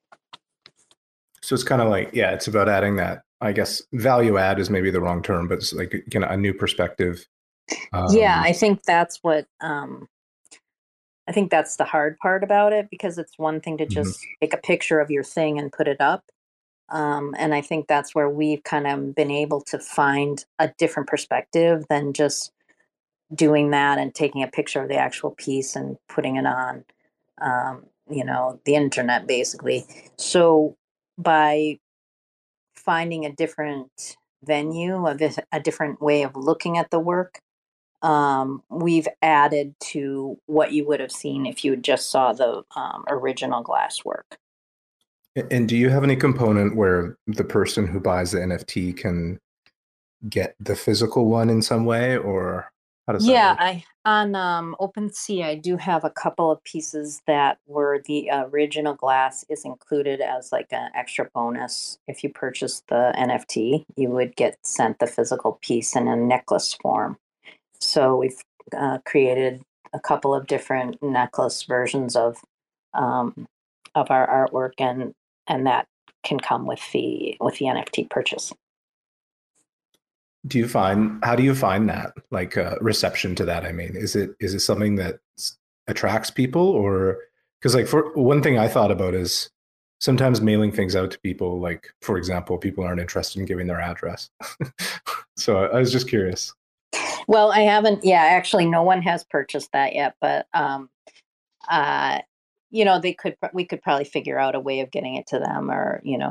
So it's kind of like, yeah, it's about adding that, I guess value add is maybe the wrong term, but it's like, you know, a new perspective. Um, yeah, I think that's what, um, I think that's the hard part about it, because it's one thing to just mm-hmm. take a picture of your thing and put it up. Um, and I think that's where we've kind of been able to find a different perspective than just doing that and taking a picture of the actual piece and putting it on, um, you know, the internet, basically. So by finding a different venue, a, a different way of looking at the work, um, we've added to what you would have seen if you just saw the um, original glass work. And do you have any component where the person who buys the N F T can get the physical one in some way, or how does yeah, that work? I on um, OpenSea, I do have a couple of pieces that were the original glass is included as like an extra bonus. If you purchase the N F T, you would get sent the physical piece in a necklace form. So we've uh, created a couple of different necklace versions of um, of our artwork, and and that can come with the with the N F T purchase. Do you find, how do you find that, like uh, reception to that? I mean, is it is it something that attracts people, or because like for one thing I thought about is sometimes mailing things out to people, like for example, people aren't interested in giving their address. So I was just curious. Well, I haven't. Yeah, actually, no one has purchased that yet. But um, uh, you know, they could. We could probably figure out a way of getting it to them, or you know,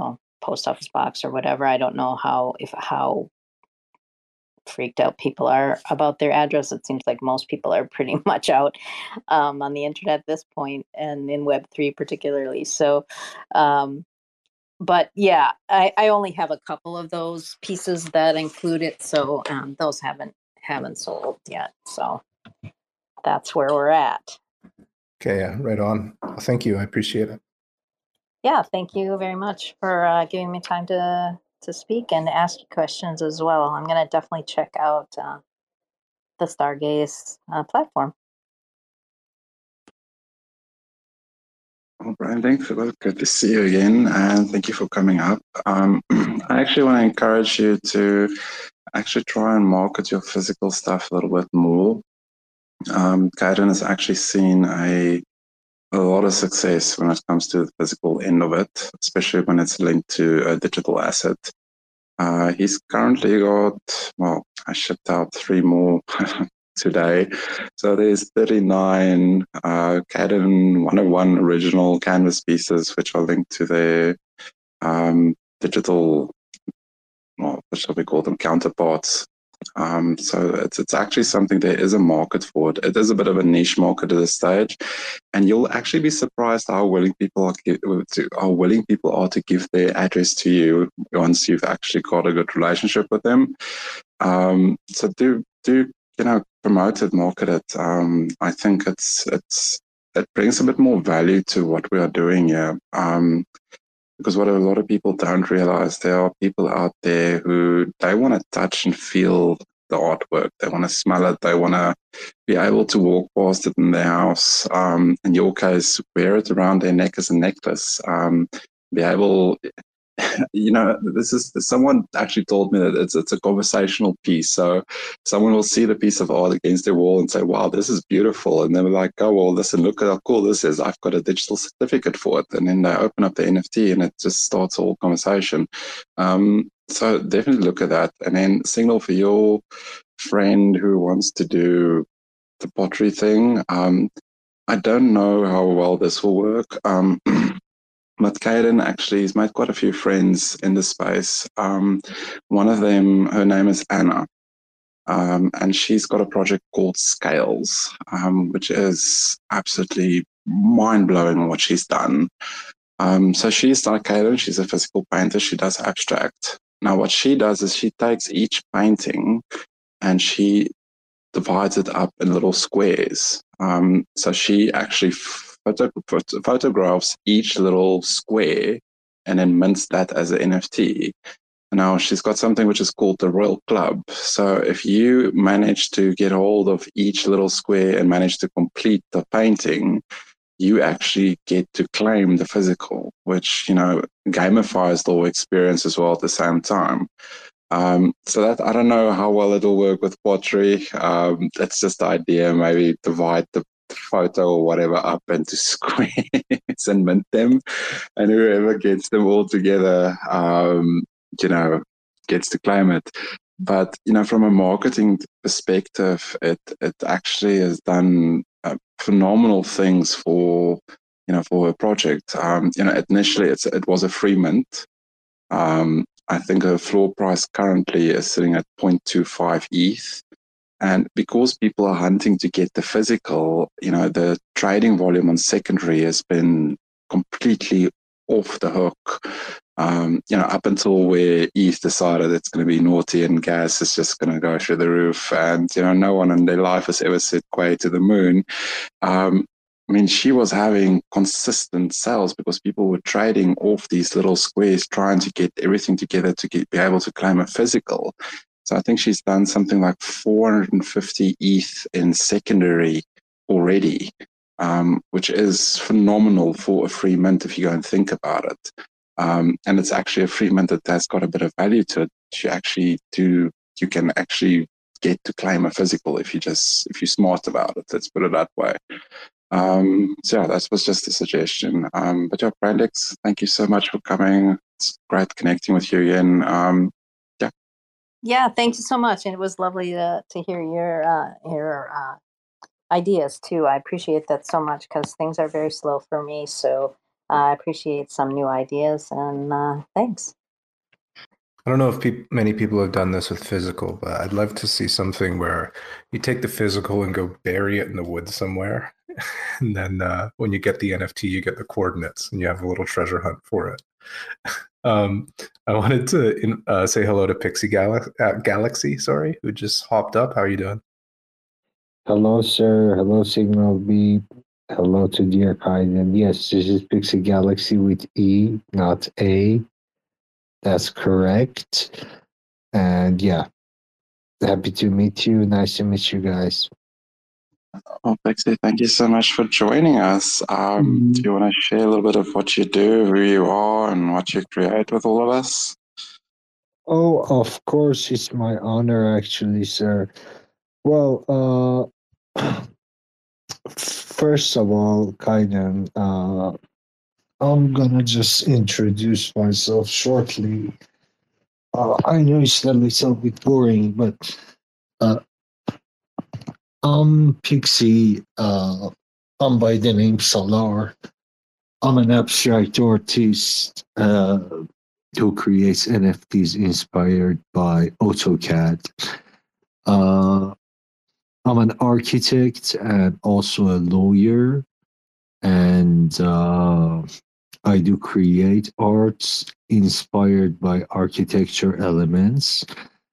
post office box or whatever. I don't know how if how freaked out people are about their address. It seems like most people are pretty much out um, on the internet at this point, and in Web three particularly. So, um, but yeah, I, I only have a couple of those pieces that include it, so um, those haven't haven't sold yet. So that's where we're at. Okay, yeah, right on. Well, thank you. I appreciate it. Yeah, thank you very much for uh, giving me time to to speak and ask you questions as well. I'm going to definitely check out uh, the Stargaze uh, platform. Well, Brian, thanks a lot. Good to see you again, and thank you for coming up. Um, I actually want to encourage you to actually try and market your physical stuff a little bit more. Um, Kaiden has actually seen a a lot of success when it comes to the physical end of it, especially when it's linked to a digital asset. Uh, he's currently got, well, I shipped out three more today. So there's thirty-nine uh, Caden one oh one original canvas pieces, which are linked to their um, digital, well, what shall we call them, counterparts. Um, so it's it's actually something, there is a market for it. It is a bit of a niche market at this stage, and you'll actually be surprised how willing people are to how willing people are to give their address to you once you've actually got a good relationship with them. Um, so do do you know promote it, market it. Um, I think it's it's it brings a bit more value to what we are doing here. Um, Because what a lot of people don't realize, there are people out there who they want to touch and feel the artwork. They want to smell it. They want to be able to walk past it in their house. Um, in your case, wear it around their neck as a necklace. Um, be able, you know, this is someone actually told me that it's it's a conversational piece. So someone will see the piece of art against their wall and say, "Wow, this is beautiful," and they're like, "Oh well, listen, look at how cool this is. I've got a digital certificate for it." And then they open up the N F T, and it just starts a whole conversation. Um, so definitely look at that, and then signal for your friend who wants to do the pottery thing. Um, I don't know how well this will work. Um, But Kaiden actually has made quite a few friends in the space. Um, one of them, her name is Anna, um, and she's got a project called Scales, um, which is absolutely mind-blowing what she's done. Um, so she's like Kaiden, she's a physical painter, she does abstract. Now what she does is she takes each painting and she divides it up in little squares. Um, so she actually Photo, photo, photographs each little square and then mints that as an N F T. Now she's got something which is called the Royal Club. So if you manage to get hold of each little square and manage to complete the painting, you actually get to claim the physical, which, you know, gamifies the whole experience as well at the same time. Um, so that, I don't know how well it'll work with pottery. Um, that's just the idea. Maybe divide the photo or whatever up into squares and mint them, and whoever gets them all together, um, you know, gets to claim it. But you know, from a marketing perspective, it it actually has done uh, phenomenal things for you know for a project. Um, you know, initially it's it was a free mint. Um, I think the floor price currently is sitting at zero point two five E T H. And because people are hunting to get the physical, you know, the trading volume on secondary has been completely off the hook. Um, you know, up until where E T H decided it's going to be naughty and gas is just going to go through the roof. And, you know, no one in their life has ever said Quay to the moon. Um, I mean, she was having consistent sales because people were trading off these little squares, trying to get everything together to get, be able to claim a physical. So I think she's done something like four hundred fifty E T H in secondary already, um, which is phenomenal for a free mint if you go and think about it. Um, and it's actually a free mint that has got a bit of value to it. You actually do, you can actually get to claim a physical if you just, if you're smart about it. Let's put it that way. Um, so yeah, that was just a suggestion. Um, but yeah, Brandex, thank you so much for coming. It's great connecting with you again. Um, yeah. Yeah, thank you so much. And it was lovely to, to hear your uh, your uh, ideas too. I appreciate that so much because things are very slow for me. So I appreciate some new ideas, and uh, thanks. I don't know if peop many people have done this with physical, but I'd love to see something where you take the physical and go bury it in the woods somewhere. And then uh, when you get the N F T, you get the coordinates and you have a little treasure hunt for it. um, I wanted to in, uh, say hello to Pixie Gal uh, Galaxy, sorry, who just hopped up. How are you doing? Hello, sir. Hello, Signal B. Hello to dear kind. And yes, this is Pixie Galaxy with E, not A. That's correct. And yeah, happy to meet you. Nice to meet you guys. Well, Pixie, thank you so much for joining us. Um, Mm. Do you want to share a little bit of what you do, who you are, and what you create with all of us? Oh, of course, it's my honor, actually, sir. Well, uh, first of all, Kainan, uh, I'm gonna just introduce myself shortly. Uh, I know it's a little bit boring, but uh, I'm Pixie. Uh, I'm by the name Salar. I'm an abstract artist uh, who creates N F Ts inspired by AutoCAD. Uh, I'm an architect and also a lawyer, and uh, I do create arts inspired by architecture elements.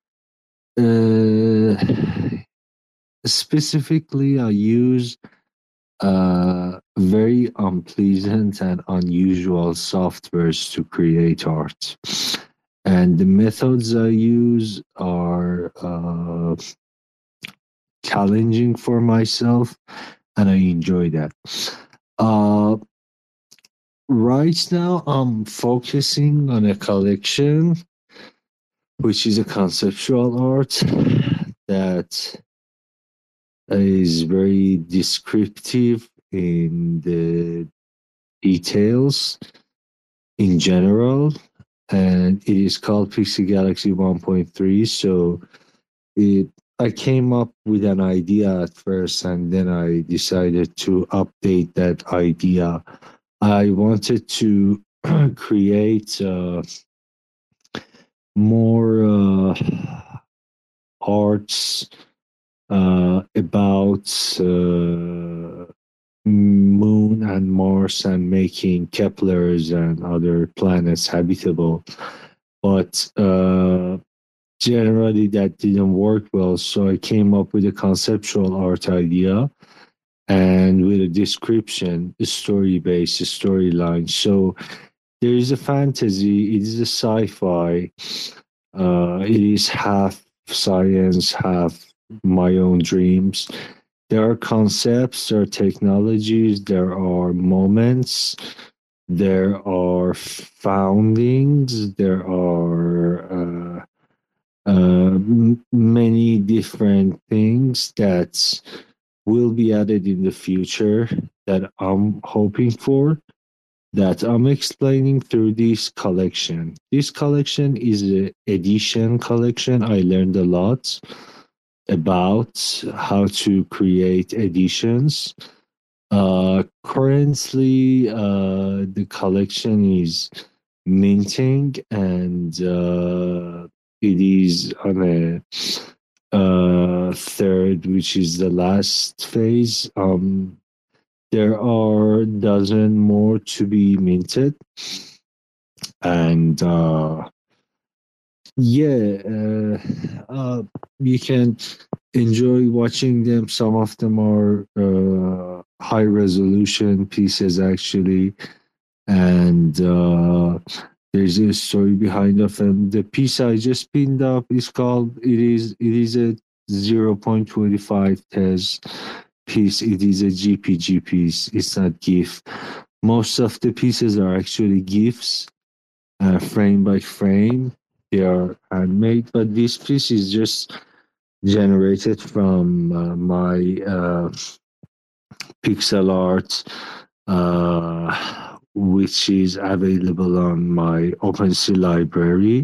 Uh, specifically, I use uh, very unpleasant and unusual softwares to create art. And the methods I use are uh, challenging for myself, and I enjoy that. Uh, right now, I'm focusing on a collection, which is a conceptual art that is very descriptive in the details in general, and it is called Pixie Galaxy one point three. So it I came up with an idea at first, and then I decided to update that idea. I wanted to create uh, more uh, arts uh, about uh, Moon and Mars and making Kepler's and other planets habitable. But uh, generally, that didn't work well. So I came up with a conceptual art idea and with a description, a story-based storyline. So there is a fantasy, it is a sci-fi, uh, it is half science, half my own dreams. There are concepts, there are technologies, there are moments, there are foundings, there are uh, uh, m- many different things that will be added in the future that I'm hoping for, that I'm explaining through this collection. This collection is an edition collection. I learned a lot about how to create editions. Uh, currently, uh, the collection is minting, and uh, it is on a uh, third, which is the last phase. Um, there are a dozen more to be minted, and uh, yeah, uh, uh, you can enjoy watching them. Some of them are uh, high resolution pieces, actually, and uh, there's a story behind of them. The piece I just pinned up is called. It is. It is a zero point two five TES piece. It is a G P G piece. It's not GIF. Most of the pieces are actually GIFs, uh, frame by frame. They are handmade, but this piece is just generated from uh, my uh, pixel art, uh, which is available on my OpenSea library,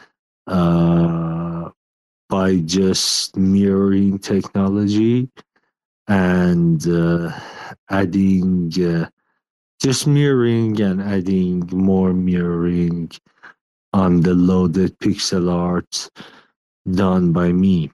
uh, by just mirroring technology and uh, adding uh, just mirroring and adding more mirroring on the loaded pixel art done by me.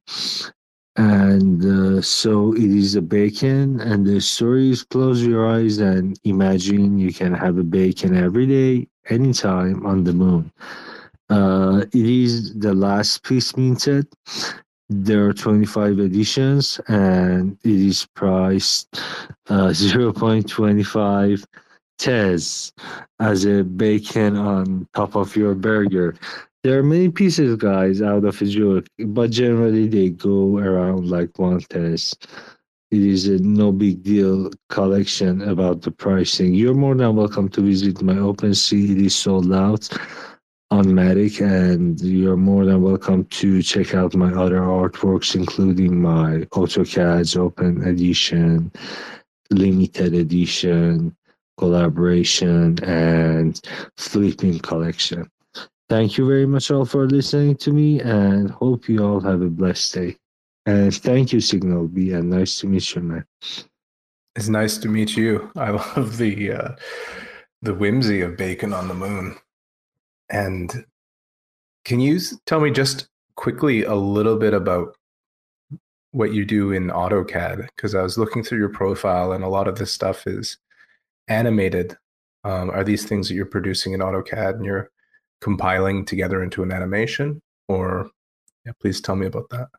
And uh, so it is a bacon, and the story is close your eyes and imagine you can have a bacon every day, anytime on the moon. Uh, it is the last piece minted. There are twenty-five editions, and it is priced uh, zero point two five Tez as a bacon on top of your burger. There are many pieces, guys, out of a joke, but generally they go around like one Tez. It is a no big deal collection about the pricing. You're more than welcome to visit my OpenSea. It is sold out on Matic, and you're more than welcome to check out my other artworks, including my AutoCAD's Open Edition, Limited Edition, Collaboration, and Flipping Collection. Thank you very much all for listening to me, and hope you all have a blessed day. And thank you, Signal B, and nice to meet you, man. It's nice to meet you. I love the uh, the whimsy of bacon on the moon. And can you tell me just quickly a little bit about what you do in AutoCAD? Because I was looking through your profile, and a lot of this stuff is animated. Um, are these things that you're producing in AutoCAD and you're compiling together into an animation? Or yeah, please tell me about that.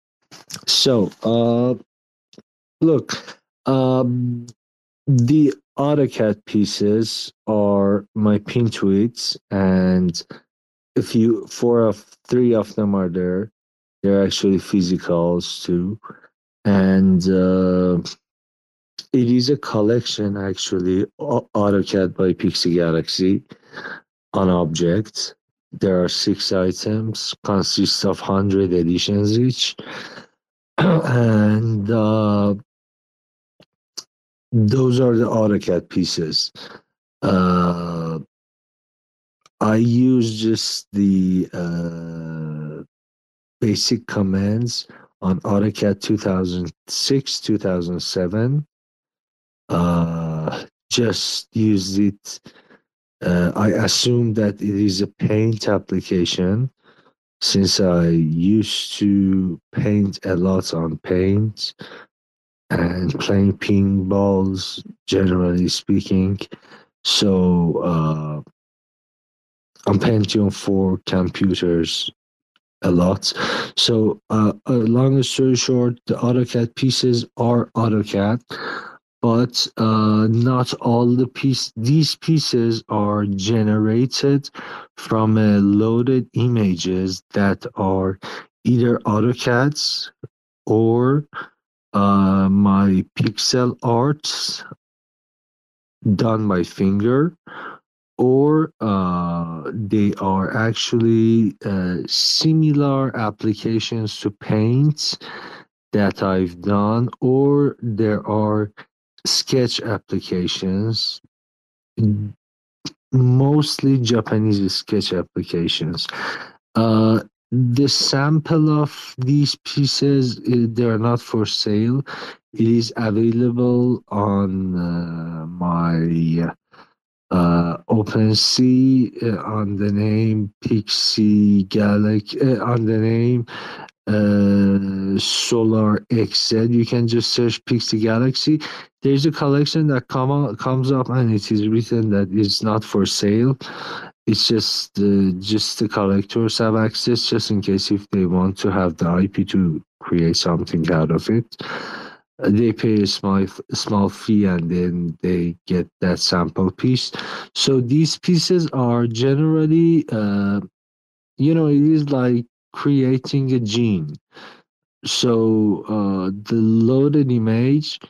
So, uh, look, um, the AutoCAD pieces are my pin tweets, and if you four of three of them are there, they're actually physicals too, and uh, it is a collection actually, AutoCAD by Pixie Galaxy on objects. There are six items, consists of one hundred editions each, and uh, those are the AutoCAD pieces. Uh, I use just the uh, basic commands on AutoCAD two thousand six, two thousand seven. Uh, just use it. Uh, I assume that it is a paint application, since I used to paint a lot on paint and playing ping balls, generally speaking. So uh, on Pentium four computers a lot. So uh, uh, long story short, the AutoCAD pieces are AutoCAD, but uh, not all the piece. These pieces are generated from uh, loaded images that are either AutoCADs or uh, my pixel arts done by finger, or uh, they are actually uh, similar applications to paint that I've done, or there are sketch applications, mostly Japanese sketch applications. Uh, the sample of these pieces, they're not for sale. It is available on uh, my uh, OpenSea uh, on the name Pixie Galaxy, uh, on the name uh, Solar X Z. You can just search Pixie Galaxy. There's a collection that come comes up, and it is written that it's not for sale. It's just uh, just the collectors have access, just in case if they want to have the I P to create something out of it. They pay a small small fee, and then they get that sample piece. So these pieces are generally, uh, you know, it is like creating a gene. So uh, the loaded image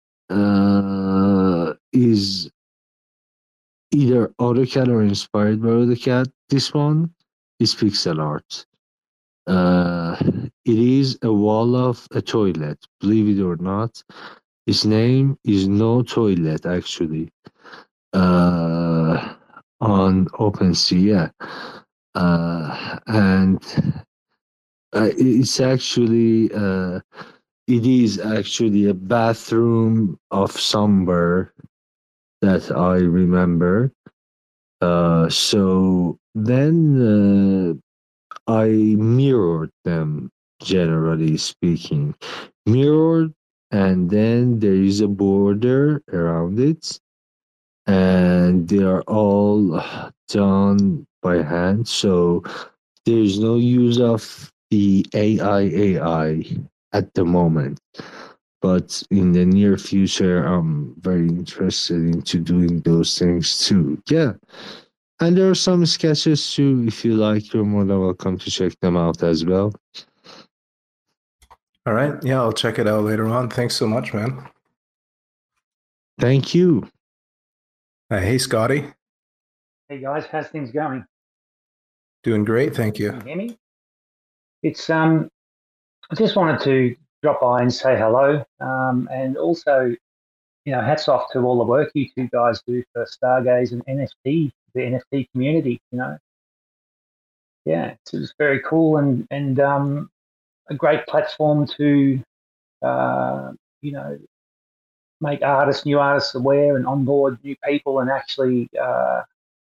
uh, is either AutoCAD or inspired by AutoCAD. This one is pixel art. Uh, it is a wall of a toilet, believe it or not. Its name is No Toilet, actually, uh, on OpenSea. Yeah. Uh, and uh, it's actually, uh, it is actually a bathroom of somewhere that I remember. Uh, so then uh, I mirrored them, generally speaking. Mirrored, and then there is a border around it, and they are all done by hand. So there's no use of the A I A I at the moment. But in the near future, I'm very interested into doing those things too. Yeah. And there are some sketches too. If you like, you're more than welcome to check them out as well. All right. Yeah, I'll check it out later on. Thanks so much, man. Thank you. Uh, hey, Scotty. Hey guys, how's things going? Doing great, thank you. Can you hear me? It's um, I just wanted to drop by and say hello, um, and also, you know, hats off to all the work you two guys do for Stargaze and N F T, the N F T community. You know, yeah, it's, it's very cool and and um, a great platform to, uh, you know, make artists, new artists aware and onboard new people and actually uh,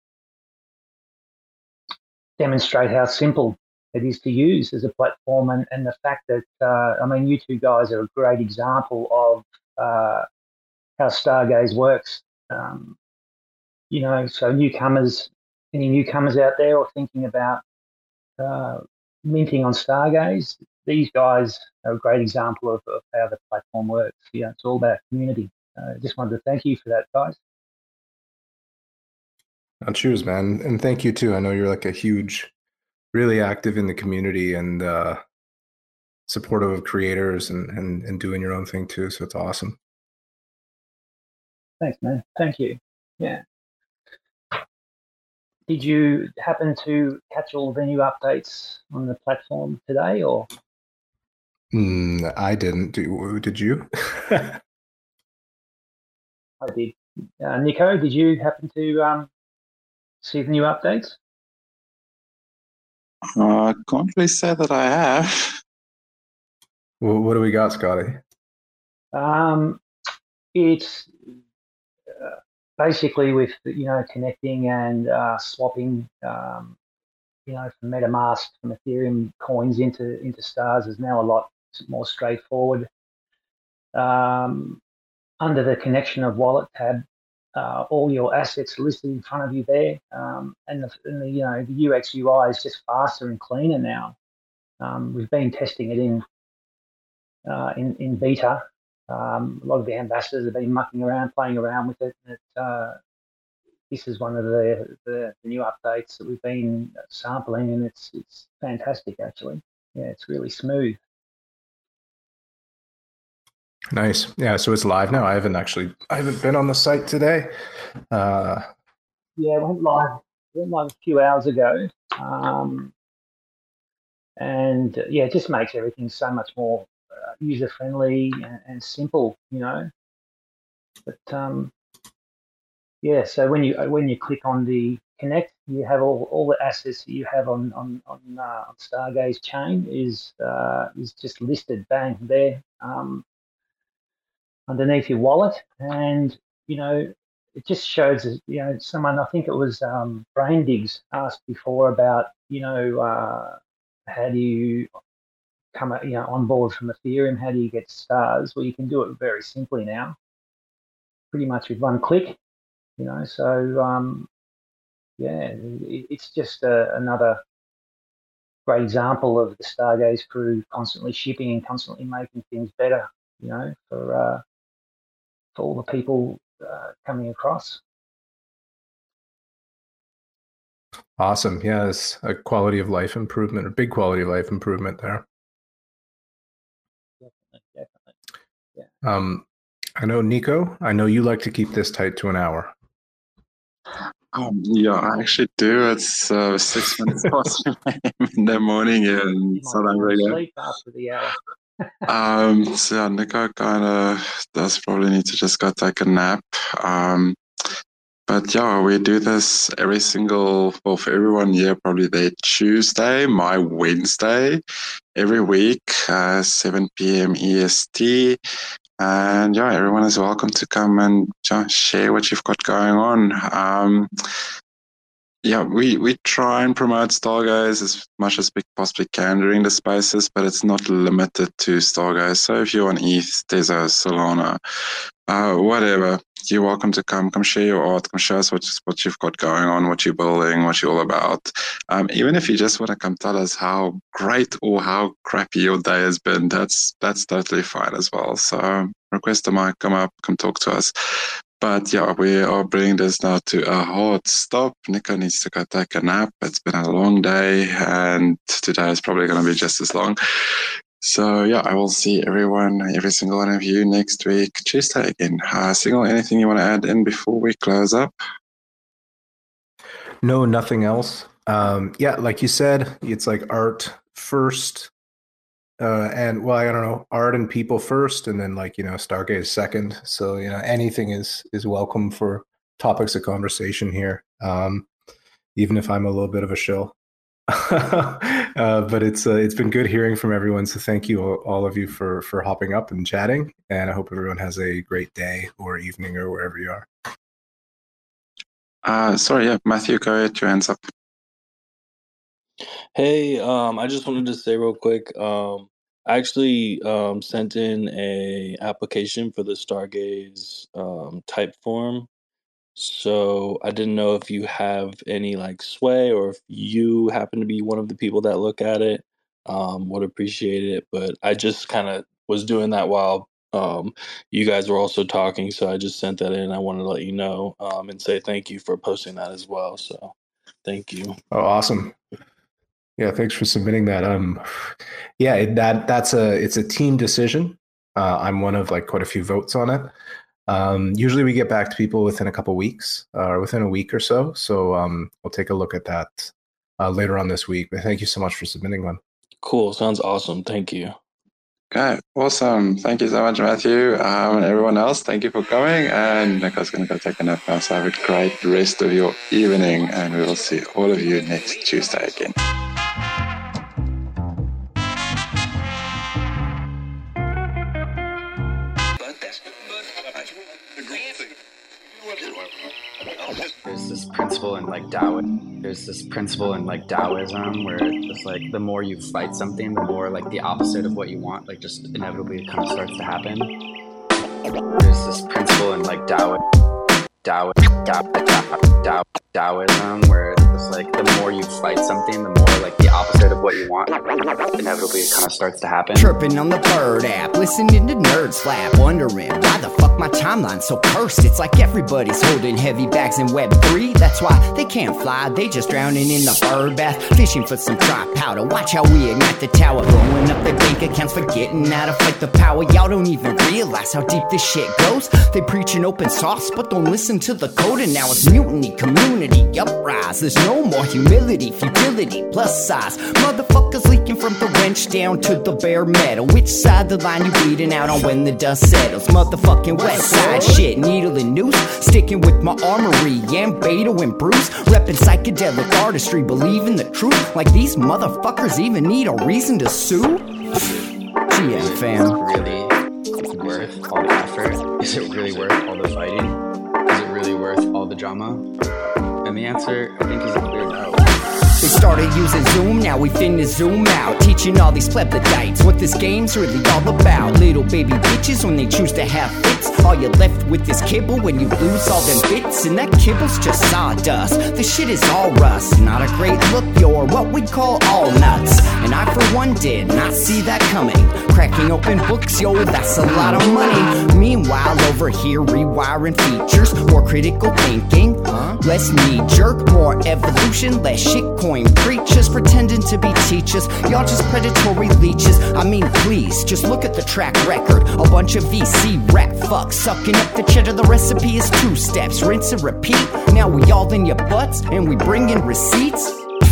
demonstrate how simple it is to use as a platform, and, and the fact that, uh, I mean, you two guys are a great example of uh, how Stargaze works. Um, you know, so newcomers, any newcomers out there or thinking about uh, minting on Stargaze, these guys are a great example of, of how the platform works. Yeah, it's all about community. I uh, just wanted to thank you for that, guys. Oh, cheers, man. And thank you too. I know you're like a huge, really active in the community and uh, supportive of creators and, and, and doing your own thing too. So it's awesome. Thanks, man. Thank you. Yeah. Did you happen to catch all the new updates on the platform today, or? Mm, I didn't. Do, did you? I did. Uh, Nico, did you happen to um, see the new updates? Uh, I can't really say that I have. Well, what do we got, Scotty? Um, it's uh, basically with, you know, connecting and uh, swapping, um, you know, from MetaMask, from Ethereum coins into into stars is now a lot more straightforward. Um, under the connection of wallet tab, uh, all your assets listed in front of you there, um, and, the, and the you know the U X U I is just faster and cleaner now. Um, we've been testing it in uh, in in beta. Um, a lot of the ambassadors have been mucking around, playing around with it. it uh, this is one of the, the the new updates that we've been sampling, and it's it's fantastic actually. Yeah, it's really smooth. Nice. Yeah, so it's live now. I haven't actually, I haven't been on the site today. Uh, yeah, it went live, it went live a few hours ago. Um, and uh, yeah, it just makes everything so much more uh, user-friendly and, and simple, you know. But um, yeah, so when you when you click on the connect, you have all, all the assets that you have on on on, uh, on Stargaze chain is uh, is just listed, bang, there. Um, underneath your wallet, and you know it just shows, you know, someone, I think it was um, Brain Digs, asked before about, you know, uh, how do you come, you know, on board from Ethereum, how do you get stars? Well, you can do it very simply now, pretty much with one click, you know. So um, yeah, it's just a, another great example of the Stargaze crew constantly shipping and constantly making things better, you know, for uh, for all the people uh, coming across. Awesome. Yeah, it's a quality of life improvement, a big quality of life improvement there. Definitely, definitely. Yeah. Um, I know, Nico, I know you like to keep this tight to an hour. Um, yeah, I actually do. It's uh, six minutes past in the morning here in South Africa. Sleep after the hour. um, so yeah, Nico kind of does probably need to just go take a nap. Um, but yeah, we do this every single, well, for everyone here, probably their Tuesday, my Wednesday, every week, uh, seven p.m. E S T. And yeah, everyone is welcome to come and just share what you've got going on. Um, yeah, we, we try and promote Stargaze as much as we possibly can during the spaces, but it's not limited to Stargaze. So if you're on E T H, Tezos, Solana, uh, whatever, you're welcome to come. Come share your art. Come show us what, what you've got going on, what you're building, what you're all about. Um, even if you just want to come tell us how great or how crappy your day has been, that's that's totally fine as well. So request a mic, come up, come talk to us. But yeah, we are bringing this now to a hard stop. Nico needs to go take a nap. It's been a long day, and today is probably going to be just as long. So yeah, I will see everyone, every single one of you next week, Tuesday again. Uh, Single, anything you want to add in before we close up? No, nothing else. Um, yeah, like you said, it's like art first. Uh, and well, I don't know, art and people first, and then like, you know, Stargaze second. So, you know, anything is is welcome for topics of conversation here. Um, even if I'm a little bit of a shill. uh, but it's uh, it's been good hearing from everyone. So thank you all, all of you for for hopping up and chatting. And I hope everyone has a great day or evening or wherever you are. Uh, sorry, yeah, Matthew, go ahead, your hands up. Hey, um, I just wanted to say real quick, um, I actually um, sent in a application for the Stargaze um, type form. So I didn't know if you have any like sway or if you happen to be one of the people that look at it. Um, would appreciate it. But I just kind of was doing that while um, you guys were also talking. So I just sent that in. I wanted to let you know um, and say thank you for posting that as well. So thank you. Oh, awesome. Yeah, thanks for submitting that. Um, yeah, it, that that's a it's a team decision. Uh, I'm one of like quite a few votes on it. Um, usually, we get back to people within a couple weeks, or uh, within a week or so. So um, we'll take a look at that uh, later on this week. But thank you so much for submitting one. Cool. Sounds awesome. Thank you. Okay, awesome. Thank you so much, Matthew. Um, and everyone else, thank you for coming. And Nico's going to go take a nap now. So have a great rest of your evening, and we will see all of you next Tuesday again. There's this principle in like Taoism. There's this principle in like Taoism where it's like the more you fight something, the more like the opposite of what you want, like just inevitably kind of starts to happen. There's this principle in like Taoism. Tao, Tao, Tao, Tao, Taoism, where it's like the more you fight something, the more like the opposite of what you want, inevitably it kind of starts to happen. Chirping on the bird app, listening to nerds slap, wondering why the fuck my timeline's so cursed. It's like everybody's holding heavy bags in Web three. That's why they can't fly, they just drowning in the bird bath, fishing for some dry powder. Watch how we ignite the tower, blowing up their bank accounts, forgetting how to fight the power. Y'all don't even realize how deep this shit goes. They preaching open source, but don't listen to the code, and now it's mutiny, community, uprise. There's no more humility, futility, plus size. Motherfuckers leaking from the wrench down to the bare metal. Which side the line you bleeding out on when the dust settles? Motherfucking west side shit, needle and noose. Sticking with my armory, and Beto and Bruce. Reppin' psychedelic artistry, believing the truth. Like these motherfuckers even need a reason to sue? G M fam. Really worth all the effort? Is it really worth all the fighting? Is it really worth all the drama? And the answer, I think, is a clear no. They started using Zoom, now we finna zoom out. Teaching all these plebiscites what this game's really all about. Little baby bitches when they choose to have fits. All you're left with is kibble when you lose all them bits. And that kibble's just sawdust. This shit is all rust. Not a great look, you're what we call all nuts. And I for one did not see that coming. Cracking open books, yo, that's a lot of money. Meanwhile, over here rewiring features. More critical thinking, huh? Less knee-jerk. More evolution, less shitcoin preachers pretending to be teachers. Y'all just predatory leeches. I mean, please, just look at the track record. A bunch of V C rap fucks sucking up the cheddar. The recipe is two steps, rinse and repeat. Now we all in your butts and we bring in receipts.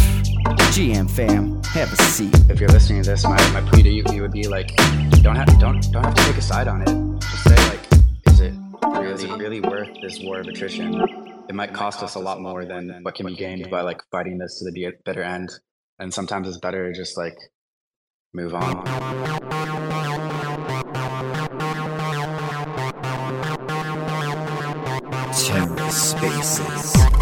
G M fam, have a seat. If you're listening to this, my, my plea to you, you would be like, don't have don't don't have to take a side on it. Just say like, is it really, is it really worth this war of attrition? It might cost us a lot more than what can be gained by like fighting this to the bitter end. And sometimes it's better to just like move on. TerraSpaces.